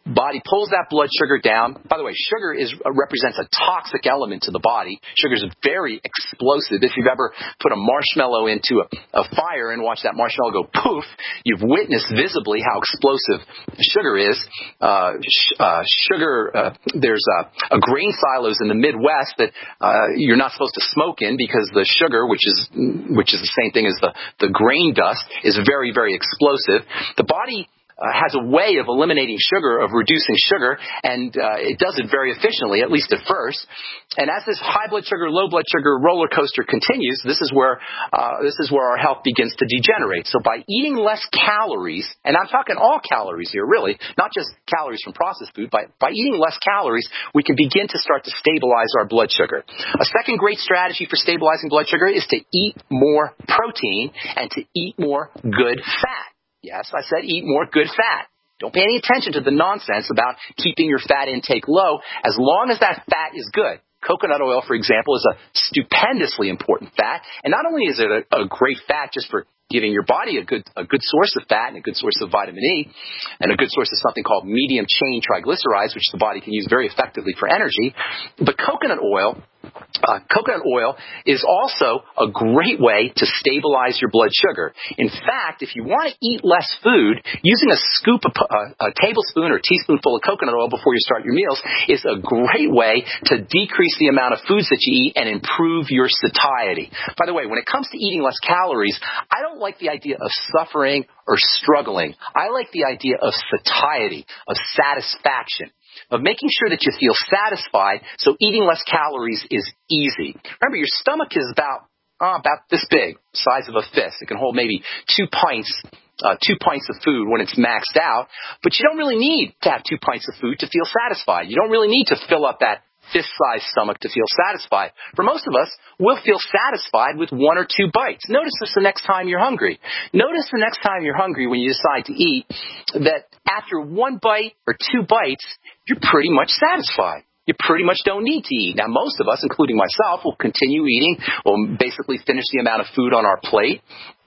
body pulls that blood sugar down. By the way, sugar is uh, represents a toxic element to the body. Sugar is very explosive. If you've ever put a marshmallow into a, a fire and watched that marshmallow go poof, you've witnessed visibly how explosive sugar is. Uh, sh- uh, sugar, uh, there's uh, a grain silos in the Midwest that uh, you're not supposed to smoke in because the sugar, which is which is the same thing as the, the grain dust, is very, very explosive. The body Uh, has a way of eliminating sugar, of reducing sugar, and uh, it does it very efficiently, at least at first. And as this high blood sugar, low blood sugar roller coaster continues, this is where uh, this is where our health begins to degenerate. So by eating less calories, and I'm talking all calories here, really, not just calories from processed food, by, by eating less calories, we can begin to start to stabilize our blood sugar. A second great strategy for stabilizing blood sugar is to eat more protein and to eat more good fat. Yes, I said eat more good fat. Don't pay any attention to the nonsense about keeping your fat intake low as long as that fat is good. Coconut oil, for example, is a stupendously important fat. And not only is it a, a great fat just for giving your body a good a good source of fat and a good source of vitamin E and a good source of something called medium-chain triglycerides, which the body can use very effectively for energy. But coconut oil Uh, coconut oil is also a great way to stabilize your blood sugar. In fact, if you want to eat less food, using a scoop, of, uh, a tablespoon or teaspoonful of coconut oil before you start your meals is a great way to decrease the amount of foods that you eat and improve your satiety. By the way, when it comes to eating less calories, I don't like the idea of suffering or struggling. I like the idea of satiety, of satisfaction, of making sure that you feel satisfied, so eating less calories is easy. Remember, your stomach is about uh, about this big, size of a fist. It can hold maybe two pints, uh, two pints of food when it's maxed out, but you don't really need to have two pints of food to feel satisfied. You don't really need to fill up that fist-sized stomach to feel satisfied. For most of us, we'll feel satisfied with one or two bites. Notice this the next time you're hungry. Notice the next time you're hungry when you decide to eat that after one bite or two bites, you're pretty much satisfied. You pretty much don't need to eat. Now, most of us, including myself, will continue eating. We'll basically finish the amount of food on our plate.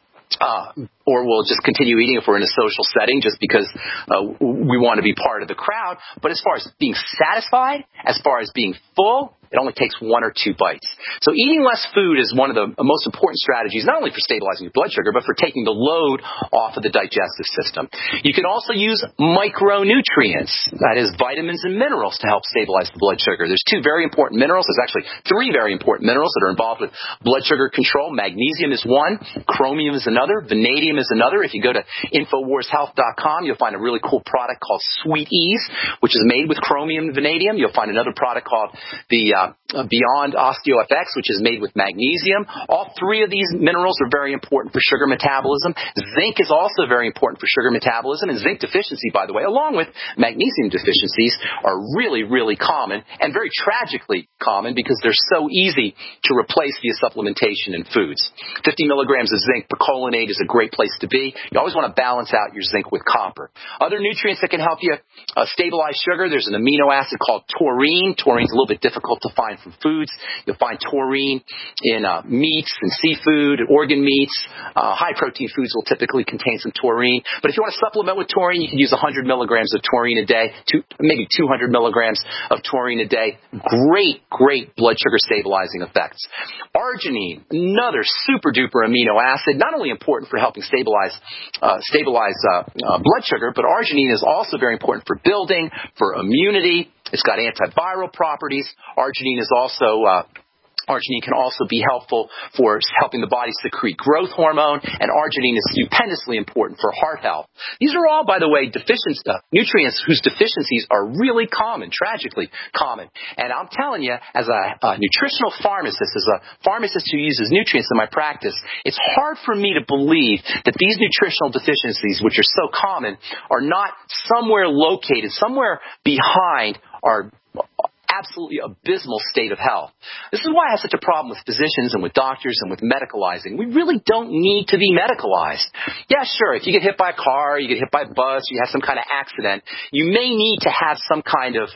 Uh, or we'll just continue eating if we're in a social setting just because uh, we want to be part of the crowd. But as far as being satisfied, as far as being full, it only takes one or two bites. So eating less food is one of the most important strategies, not only for stabilizing your blood sugar, but for taking the load off of the digestive system. You can also use micronutrients, that is vitamins and minerals, to help stabilize the blood sugar. There's two very important minerals. There's actually three very important minerals that are involved with blood sugar control. Magnesium is one, chromium is another, vanadium is another. If you go to infowars health dot com, you'll find a really cool product called Sweet Ease, which is made with chromium and vanadium. You'll find another product called the uh, Beyond OsteoFX, which is made with magnesium. All three of these minerals are very important for sugar metabolism. Zinc is also very important for sugar metabolism, and zinc deficiency, by the way, along with magnesium deficiencies, are really, really common and very tragically common because they're so easy to replace via supplementation in foods. fifty milligrams of zinc per colonate is a great place to be. You always want to balance out your zinc with copper. Other nutrients that can help you uh, stabilize sugar, there's an amino acid called taurine. Taurine's a little bit difficult to find from foods. You'll find taurine in uh, meats and seafood, organ meats. Uh, high-protein foods will typically contain some taurine. But if you want to supplement with taurine, you can use one hundred milligrams of taurine a day, two, maybe two hundred milligrams of taurine a day. Great, great blood sugar stabilizing effects. Arginine, another super-duper amino acid, not only important for helping stabilize uh, stabilize uh, uh, blood sugar, but arginine is also very important for building, for immunity. It's got antiviral properties. Arginine is also uh, Arginine can also be helpful for helping the body secrete growth hormone, and arginine is stupendously important for heart health. These are all, by the way, deficient, uh, nutrients whose deficiencies are really common, tragically common. And I'm telling you, as a, a nutritional pharmacist, as a pharmacist who uses nutrients in my practice, it's hard for me to believe that these nutritional deficiencies, which are so common, are not somewhere located, somewhere behind our absolutely abysmal state of health. This is why I have such a problem with physicians and with doctors and with medicalizing. We really don't need to be medicalized. Yeah, sure, if you get hit by a car, you get hit by a bus, you have some kind of accident, you may need to have some kind of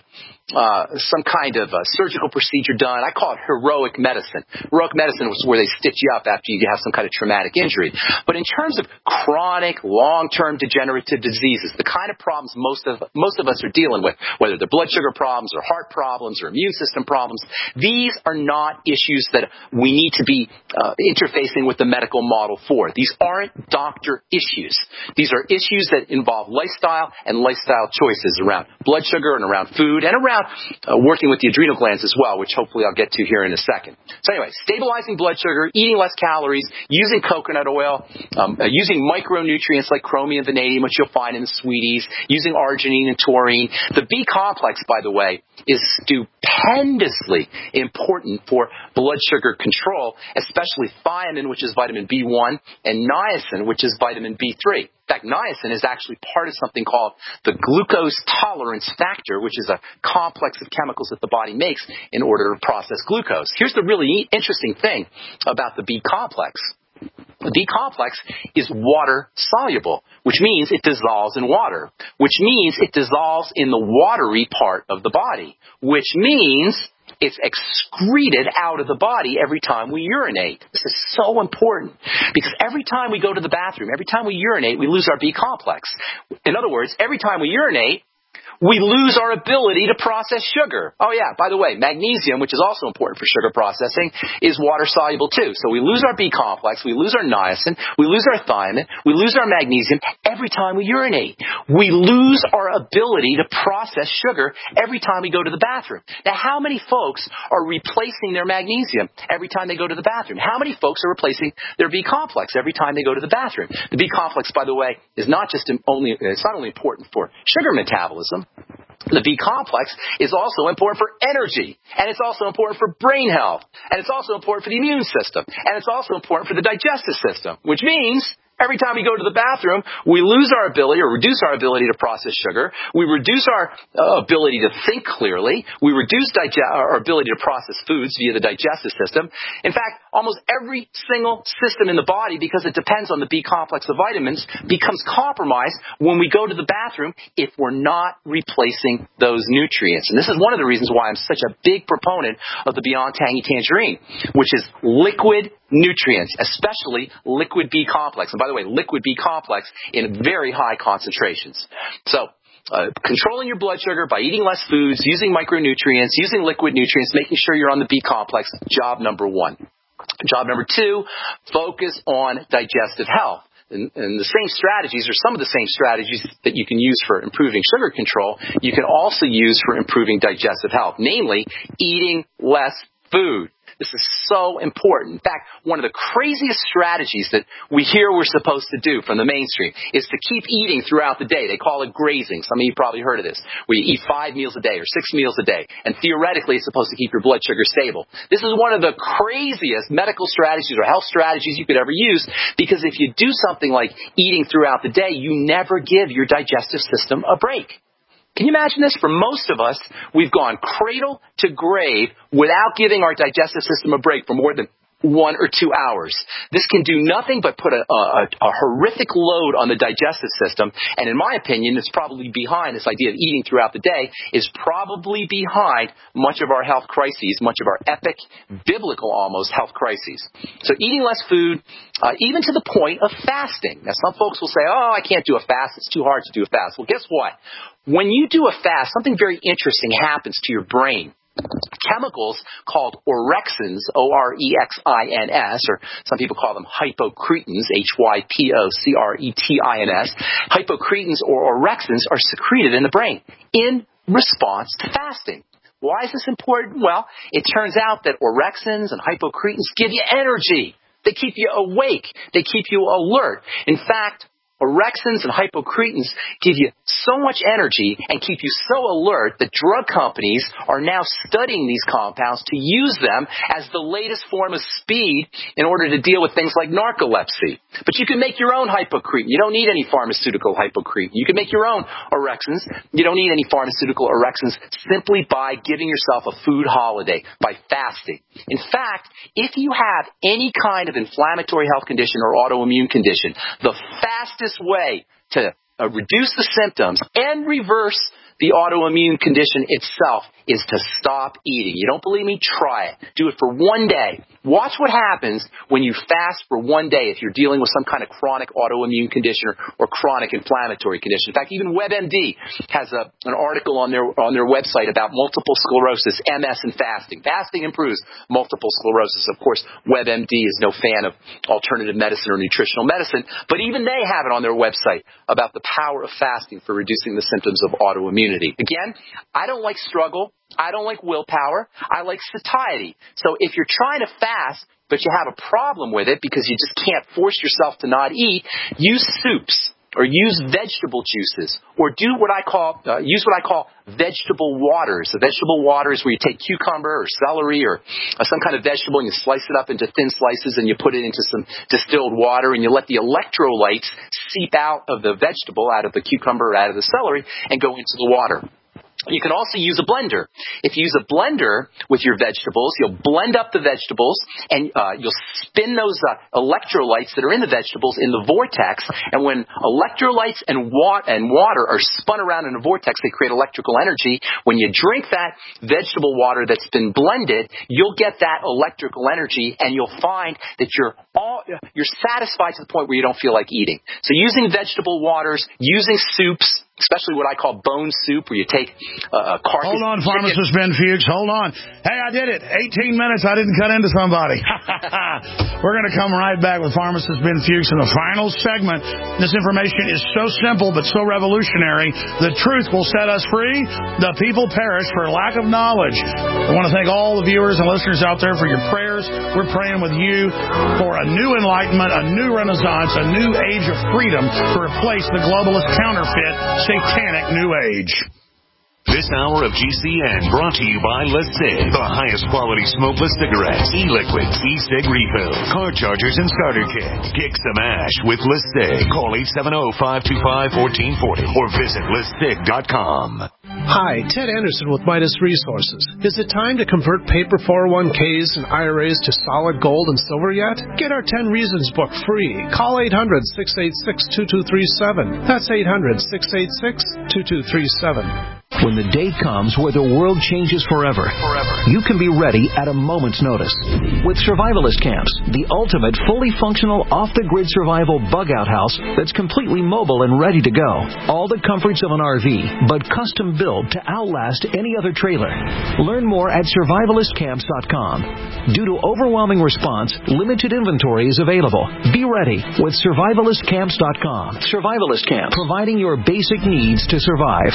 uh, some kind of uh, surgical procedure done. I call it heroic medicine. Heroic medicine was where they stitch you up after you have some kind of traumatic injury. But in terms of chronic, long-term degenerative diseases, the kind of problems most of most of us are dealing with, whether they're blood sugar problems or heart problems or immune system problems, these are not issues that we need to be uh, interfacing with the medical model for. These aren't doctor issues. These are issues that involve lifestyle and lifestyle choices around blood sugar and around food and around uh, working with the adrenal glands as well, which hopefully I'll get to here in a second. So anyway, stabilizing blood sugar, eating less calories, using coconut oil, um, uh, using micronutrients like chromium, vanadium, which you'll find in the sweeties, using arginine and taurine. The B complex, by the way, is stupendously important for blood sugar control, especially thiamine, which is vitamin B one, and niacin, which is vitamin B three. In fact, niacin is actually part of something called the glucose tolerance factor, which is a complex of chemicals that the body makes in order to process glucose. Here's the really interesting thing about the B complex. The B complex is water soluble, which means it dissolves in water, which means it dissolves in the watery part of the body, which means it's excreted out of the body every time we urinate. This is so important because every time we go to the bathroom, every time we urinate, we lose our B complex. In other words, every time we urinate, we lose our ability to process sugar. Oh yeah, by the way, magnesium, which is also important for sugar processing, is water soluble too. So we lose our B complex, we lose our niacin, we lose our thiamine, we lose our magnesium every time we urinate. We lose our ability to process sugar every time we go to the bathroom. Now, how many folks are replacing their magnesium every time they go to the bathroom? How many folks are replacing their B complex every time they go to the bathroom? The B complex, by the way, is not just only, it's not only important for sugar metabolism. The B complex is also important for energy, and it's also important for brain health, and it's also important for the immune system, and it's also important for the digestive system, which means every time we go to the bathroom, we lose our ability or reduce our ability to process sugar. We reduce our uh, ability to think clearly. We reduce dige- our ability to process foods via the digestive system. In fact, almost every single system in the body, because it depends on the B complex of vitamins, becomes compromised when we go to the bathroom if we're not replacing those nutrients. And this is one of the reasons why I'm such a big proponent of the Beyond Tangy Tangerine, which is liquid nutrients, especially liquid B complex. And by the way, liquid B complex in very high concentrations. So, uh, controlling your blood sugar by eating less foods, using micronutrients, using liquid nutrients, making sure you're on the B complex, job number one. Job number two, focus on digestive health. And, and the same strategies, or some of the same strategies that you can use for improving sugar control, you can also use for improving digestive health, namely eating less food. This is so important. In fact, one of the craziest strategies that we hear we're supposed to do from the mainstream is to keep eating throughout the day. They call it grazing. Some of you probably heard of this, where you eat five meals a day or six meals a day, and theoretically it's supposed to keep your blood sugar stable. This is one of the craziest medical strategies or health strategies you could ever use, because if you do something like eating throughout the day, you never give your digestive system a break. Can you imagine this? For most of us, we've gone cradle to grave without giving our digestive system a break for more than one or two hours. This can do nothing but put a, a, a horrific load on the digestive system. And in my opinion, it's probably behind this idea of eating throughout the day is probably behind much of our health crises, much of our epic, biblical almost health crises. So eating less food, uh, even to the point of fasting. Now, some folks will say, oh, I can't do a fast. It's too hard to do a fast. Well, guess what? When you do a fast, something very interesting happens to your brain. Chemicals called orexins, O R E X I N S, or some people call them hypocretins, H Y P O C R E T I N S. Hypocretins or orexins are secreted in the brain in response to fasting. Why is this important? Well, it turns out that orexins and hypocretins give you energy. They keep you awake. They keep you alert. In fact, orexins and hypocretins give you so much energy and keep you so alert that drug companies are now studying these compounds to use them as the latest form of speed in order to deal with things like narcolepsy. But you can make your own hypocretin. You don't need any pharmaceutical hypocretin. You can make your own orexins. You don't need any pharmaceutical orexins simply by giving yourself a food holiday, by fasting. In fact, if you have any kind of inflammatory health condition or autoimmune condition, the fastest way to uh, reduce the symptoms and reverse the autoimmune condition itself is to stop eating. You don't believe me? Try it. Do it for one day. Watch what happens when you fast for one day if you're dealing with some kind of chronic autoimmune condition or, or chronic inflammatory condition. In fact, even WebMD has a, an article on their on their website about multiple sclerosis, M S, and fasting. Fasting improves multiple sclerosis. Of course, WebMD is no fan of alternative medicine or nutritional medicine, but even they have it on their website about the power of fasting for reducing the symptoms of autoimmunity. Again, I don't like struggle. I don't like willpower. I like satiety. So if you're trying to fast, but you have a problem with it because you just can't force yourself to not eat, use soups or use vegetable juices or do what I call, uh, use what I call vegetable waters. A vegetable water is where you take cucumber or celery or uh, some kind of vegetable and you slice it up into thin slices and you put it into some distilled water and you let the electrolytes seep out of the vegetable, out of the cucumber, out of the celery, and go into the water. You can also use a blender. If you use a blender with your vegetables, you'll blend up the vegetables and uh, you'll spin those uh, electrolytes that are in the vegetables in the vortex. And when electrolytes and, wa- and water are spun around in a vortex, they create electrical energy. When you drink that vegetable water that's been blended, you'll get that electrical energy and you'll find that you're all, you're satisfied to the point where you don't feel like eating. So using vegetable waters, using soups, especially what I call bone soup, where you take uh, a carcass. Hold on, Pharmacist Ben Fuchs. Hold on. Hey, I did it. eighteen minutes. I didn't cut into somebody. We're going to come right back with Pharmacist Ben Fuchs in the final segment. This information is so simple but so revolutionary. The truth will set us free. The people perish for lack of knowledge. I want to thank all the viewers and listeners out there for your prayers. We're praying with you for a new enlightenment, a new renaissance, a new age of freedom to replace the globalist counterfeit satanic new age. This hour of G C N brought to you by LeSig, the highest quality smokeless cigarettes, e-liquids, e-cig refills, car chargers, and starter kit. Kick some ash with LeSig. Call eight seven zero, five two five, one four four zero or visit lesig dot com. Hi, Ted Anderson with Midas Resources. Is it time to convert paper four oh one k's and I R As to solid gold and silver yet? Get our ten Reasons book free. Call eight hundred, six eight six, two two three seven. That's eight hundred, six eight six, two two three seven. When the day comes where the world changes forever, forever, you can be ready at a moment's notice. With Survivalist Camps, the ultimate fully functional off-the-grid survival bug-out house that's completely mobile and ready to go. All the comforts of an R V, but custom built to outlast any other trailer. Learn more at survivalist camps dot com. Due to overwhelming response, limited inventory is available. Be ready with survivalist camps dot com. Survivalist Camps, providing your basic needs to survive.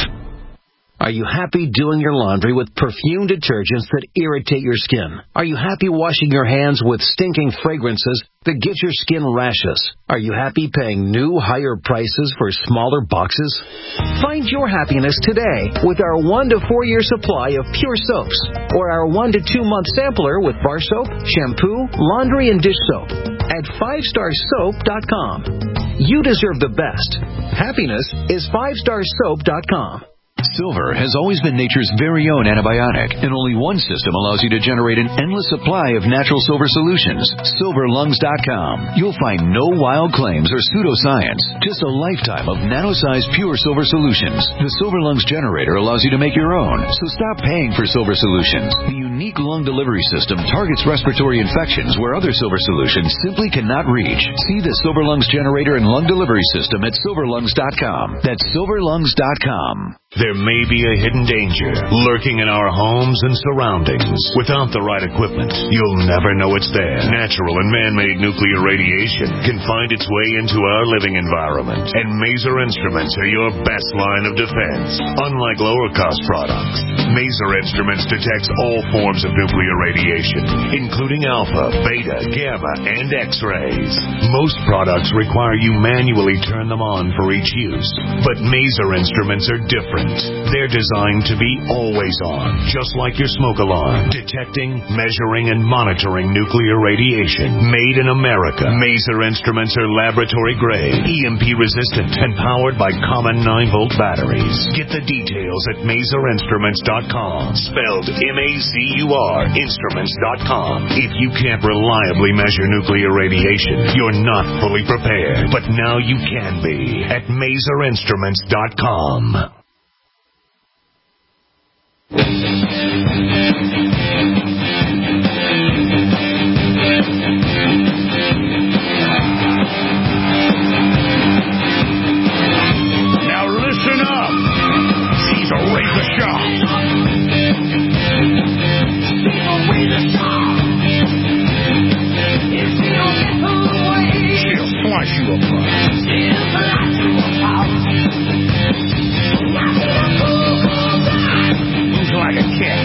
Are you happy doing your laundry with perfume detergents that irritate your skin? Are you happy washing your hands with stinking fragrances that give your skin rashes? Are you happy paying new, higher prices for smaller boxes? Find your happiness today with our one to four year supply of pure soaps or our one to two month sampler with bar soap, shampoo, laundry, and dish soap at five star soap dot com. You deserve the best. Happiness is five star soap dot com. Silver has always been nature's very own antibiotic, and only one system allows you to generate an endless supply of natural silver solutions. silver lungs dot com. You'll find no wild claims or pseudoscience, just a lifetime of nano-sized pure silver solutions. The Silver Lungs generator allows you to make your own, so stop paying for silver solutions. The unique lung delivery system targets respiratory infections where other silver solutions simply cannot reach. See the Silver Lungs generator and lung delivery system at silver lungs dot com. That's silver lungs dot com. There may be a hidden danger lurking in our homes and surroundings. Without the right equipment, you'll never know it's there. Natural and man-made nuclear radiation can find its way into our living environment, and Maser Instruments are your best line of defense. Unlike lower-cost products, Maser Instruments detects all forms of nuclear radiation, including alpha, beta, gamma, and X-rays. Most products require you manually turn them on for each use, but Maser Instruments are different. They're designed to be always on, just like your smoke alarm, detecting, measuring, and monitoring nuclear radiation. Made in America, Maser Instruments are laboratory-grade, E M P-resistant, and powered by common nine volt batteries. Get the details at maser instruments dot com, spelled M A Z U R, instruments dot com. If you can't reliably measure nuclear radiation, you're not fully prepared, but now you can be at maser instruments dot com. Now listen up. She's a razor sharp. She's a razor sharp. She'll slice you apart. Moves like a cat.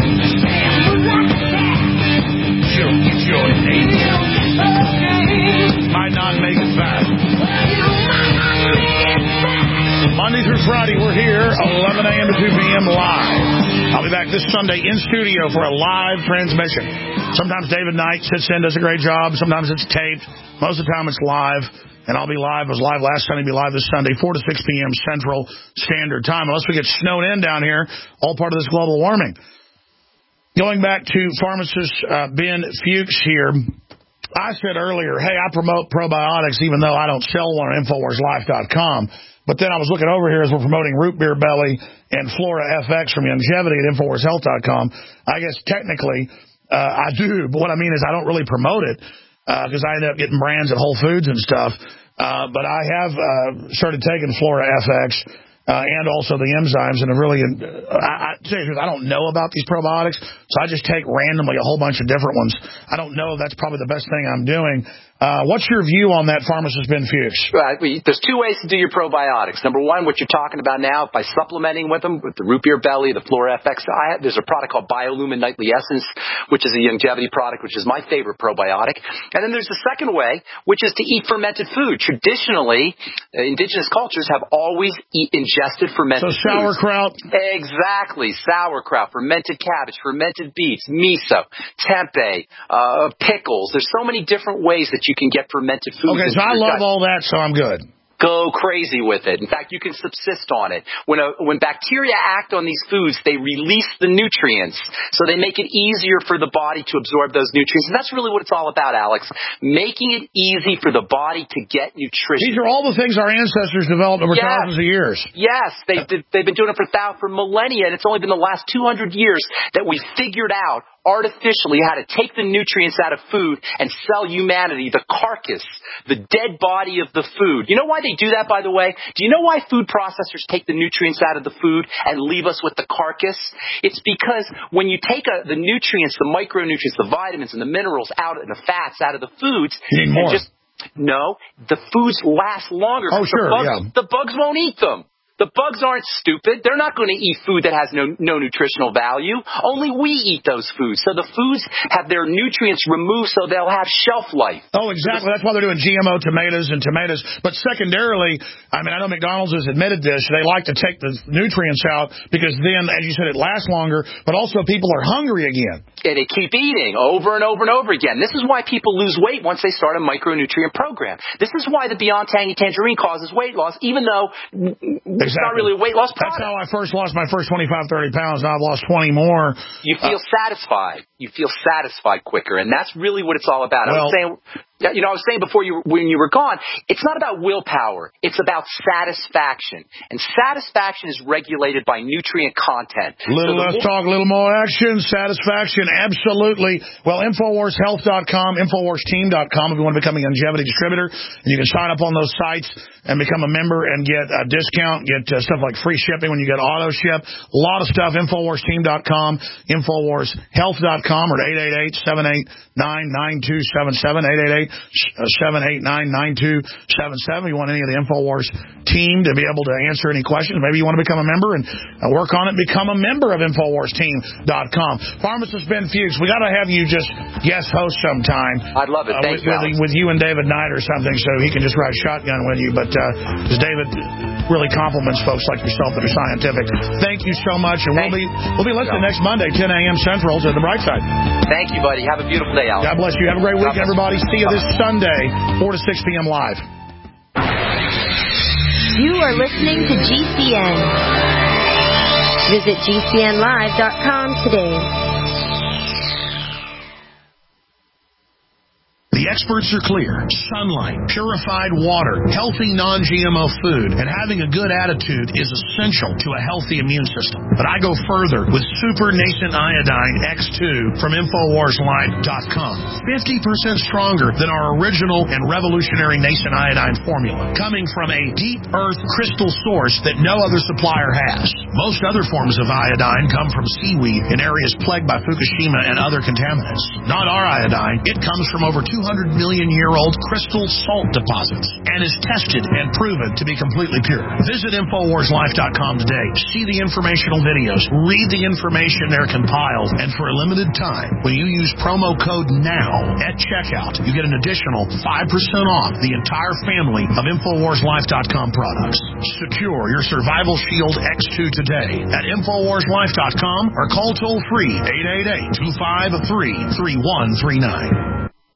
She'll get your name. Might not make it back. Monday through Friday, we're here, eleven a.m. to two p.m. live. I'll be back this Sunday in studio for a live transmission. Sometimes David Knight sits in, does a great job. Sometimes it's taped. Most of the time it's live. And I'll be live. I was live last Sunday. Be live this Sunday, four to six p.m. Central Standard Time. Unless we get snowed in down here, all part of this global warming. Going back to pharmacist uh, Ben Fuchs here. I said earlier, hey, I promote probiotics even though I don't sell one on Infowars Life dot com. But then I was looking over here as we're promoting Root Beer Belly and Flora F X from Youngevity at Infowars Health dot com. I guess technically uh, I do, but what I mean is I don't really promote it because uh, I end up getting brands at Whole Foods and stuff. Uh, but I have uh, started taking Flora F X uh, and also the enzymes, and I really, uh, I, I, I don't know about these probiotics, so I just take randomly a whole bunch of different ones. I don't know if that's probably the best thing I'm doing. Uh, what's your view on that, pharmacist Ben Fuchs? Right. There's two ways to do your probiotics. Number one, what you're talking about now, by supplementing with them, with the Root Beer Belly, the Flora F X. I have, there's a product called Biolumin Nightly Essence, which is a Youngevity product, which is my favorite probiotic. And then there's the second way, which is to eat fermented food. Traditionally, uh, indigenous cultures have always eat, ingested fermented so foods. So sauerkraut? Exactly. Sauerkraut, fermented cabbage, fermented beets, miso, tempeh, uh, pickles. There's so many different ways that you can get fermented foods. Okay, so I love all that, so I'm good. Go crazy with it. In fact, you can subsist on it. When a, when bacteria act on these foods, they release the nutrients, so they make it easier for the body to absorb those nutrients. And that's really what it's all about, Alex. Making it easy for the body to get nutrition. These are all the things our ancestors developed over yes. thousands of years. Yes, they, they've been doing it for thousands, for millennia, and it's only been the last two hundred years that we figured out artificially how to take the nutrients out of food and sell humanity the carcass, the dead body of the food. You know why they do that, by the way? Do you know why food processors take the nutrients out of the food and leave us with the carcass? It's because when you take a, the nutrients, the micronutrients, the vitamins and the minerals out and the fats out of the foods, you need more. And just no, the foods last longer. Oh, sure, the bugs, yeah. The bugs won't eat them. The bugs aren't stupid. They're not going to eat food that has no, no nutritional value. Only we eat those foods. So the foods have their nutrients removed so they'll have shelf life. Oh, exactly. That's why they're doing G M O tomatoes and tomatoes. But secondarily, I mean, I know McDonald's has admitted this. They like to take the nutrients out because then, as you said, it lasts longer. But also people are hungry again. And they keep eating over and over and over again. This is why people lose weight once they start a micronutrient program. This is why the Beyond Tangy Tangerine causes weight loss, even though it's exactly. not really a weight loss product. That's how I first lost my first twenty-five, thirty pounds. Now I've lost twenty more. You feel uh, satisfied. You feel satisfied quicker, and that's really what it's all about. Well, I was saying, you know, I was saying before you when you were gone, it's not about willpower. It's about satisfaction, and satisfaction is regulated by nutrient content. Little so less talk, little more action. Satisfaction, absolutely. Well, Infowars Health dot com, Infowars Team dot com if you want to become a Youngevity distributor, and you can sign up on those sites and become a member and get a discount, get uh, stuff like free shipping when you get auto ship. A lot of stuff. Infowars Team dot com, Infowars Health dot com, or eight eight eight, seven eight nine, nine two seven seven, eight eight eight, seven eight nine, nine two seven seven. You want any of the Infowars team to be able to answer any questions? Maybe you want to become a member and uh, work on it. Become a member of Infowars Team dot com. Pharmacist Ben Fuchs, we got to have you just guest host sometime. I'd love it. Uh, Thank with, you, with, with you and David Knight or something, so he can just ride shotgun with you. But uh, David really compliments folks like yourself that are scientific. Thank you so much, and Thank we'll be we'll be listening next Monday, ten a.m. Central, to The Bright Side. Thank you, buddy. Have a beautiful day, Alex. God bless you. Have a great week, everybody. See you this Sunday, four to six p.m. live. You are listening to G C N. Visit G C N live dot com today. The The experts are clear. Sunlight, purified water, healthy non-G M O food, and having a good attitude is essential to a healthy immune system. But I go further with Super Nascent Iodine X two from Infowars Life dot com. fifty percent stronger than our original and revolutionary Nascent Iodine formula, coming from a deep earth crystal source that no other supplier has. Most other forms of iodine come from seaweed in areas plagued by Fukushima and other contaminants. Not our iodine. It comes from over two hundred million year old crystal salt deposits and is tested and proven to be completely pure. Visit Infowars Life dot com today. See the informational videos. Read the information they're compiled. And for a limited time, when you use promo code NOW at checkout, you get an additional five percent off the entire family of Infowars Life dot com products. Secure your Survival Shield X two today at Infowars Life dot com or call toll free eight eight eight, two five three, three one three nine.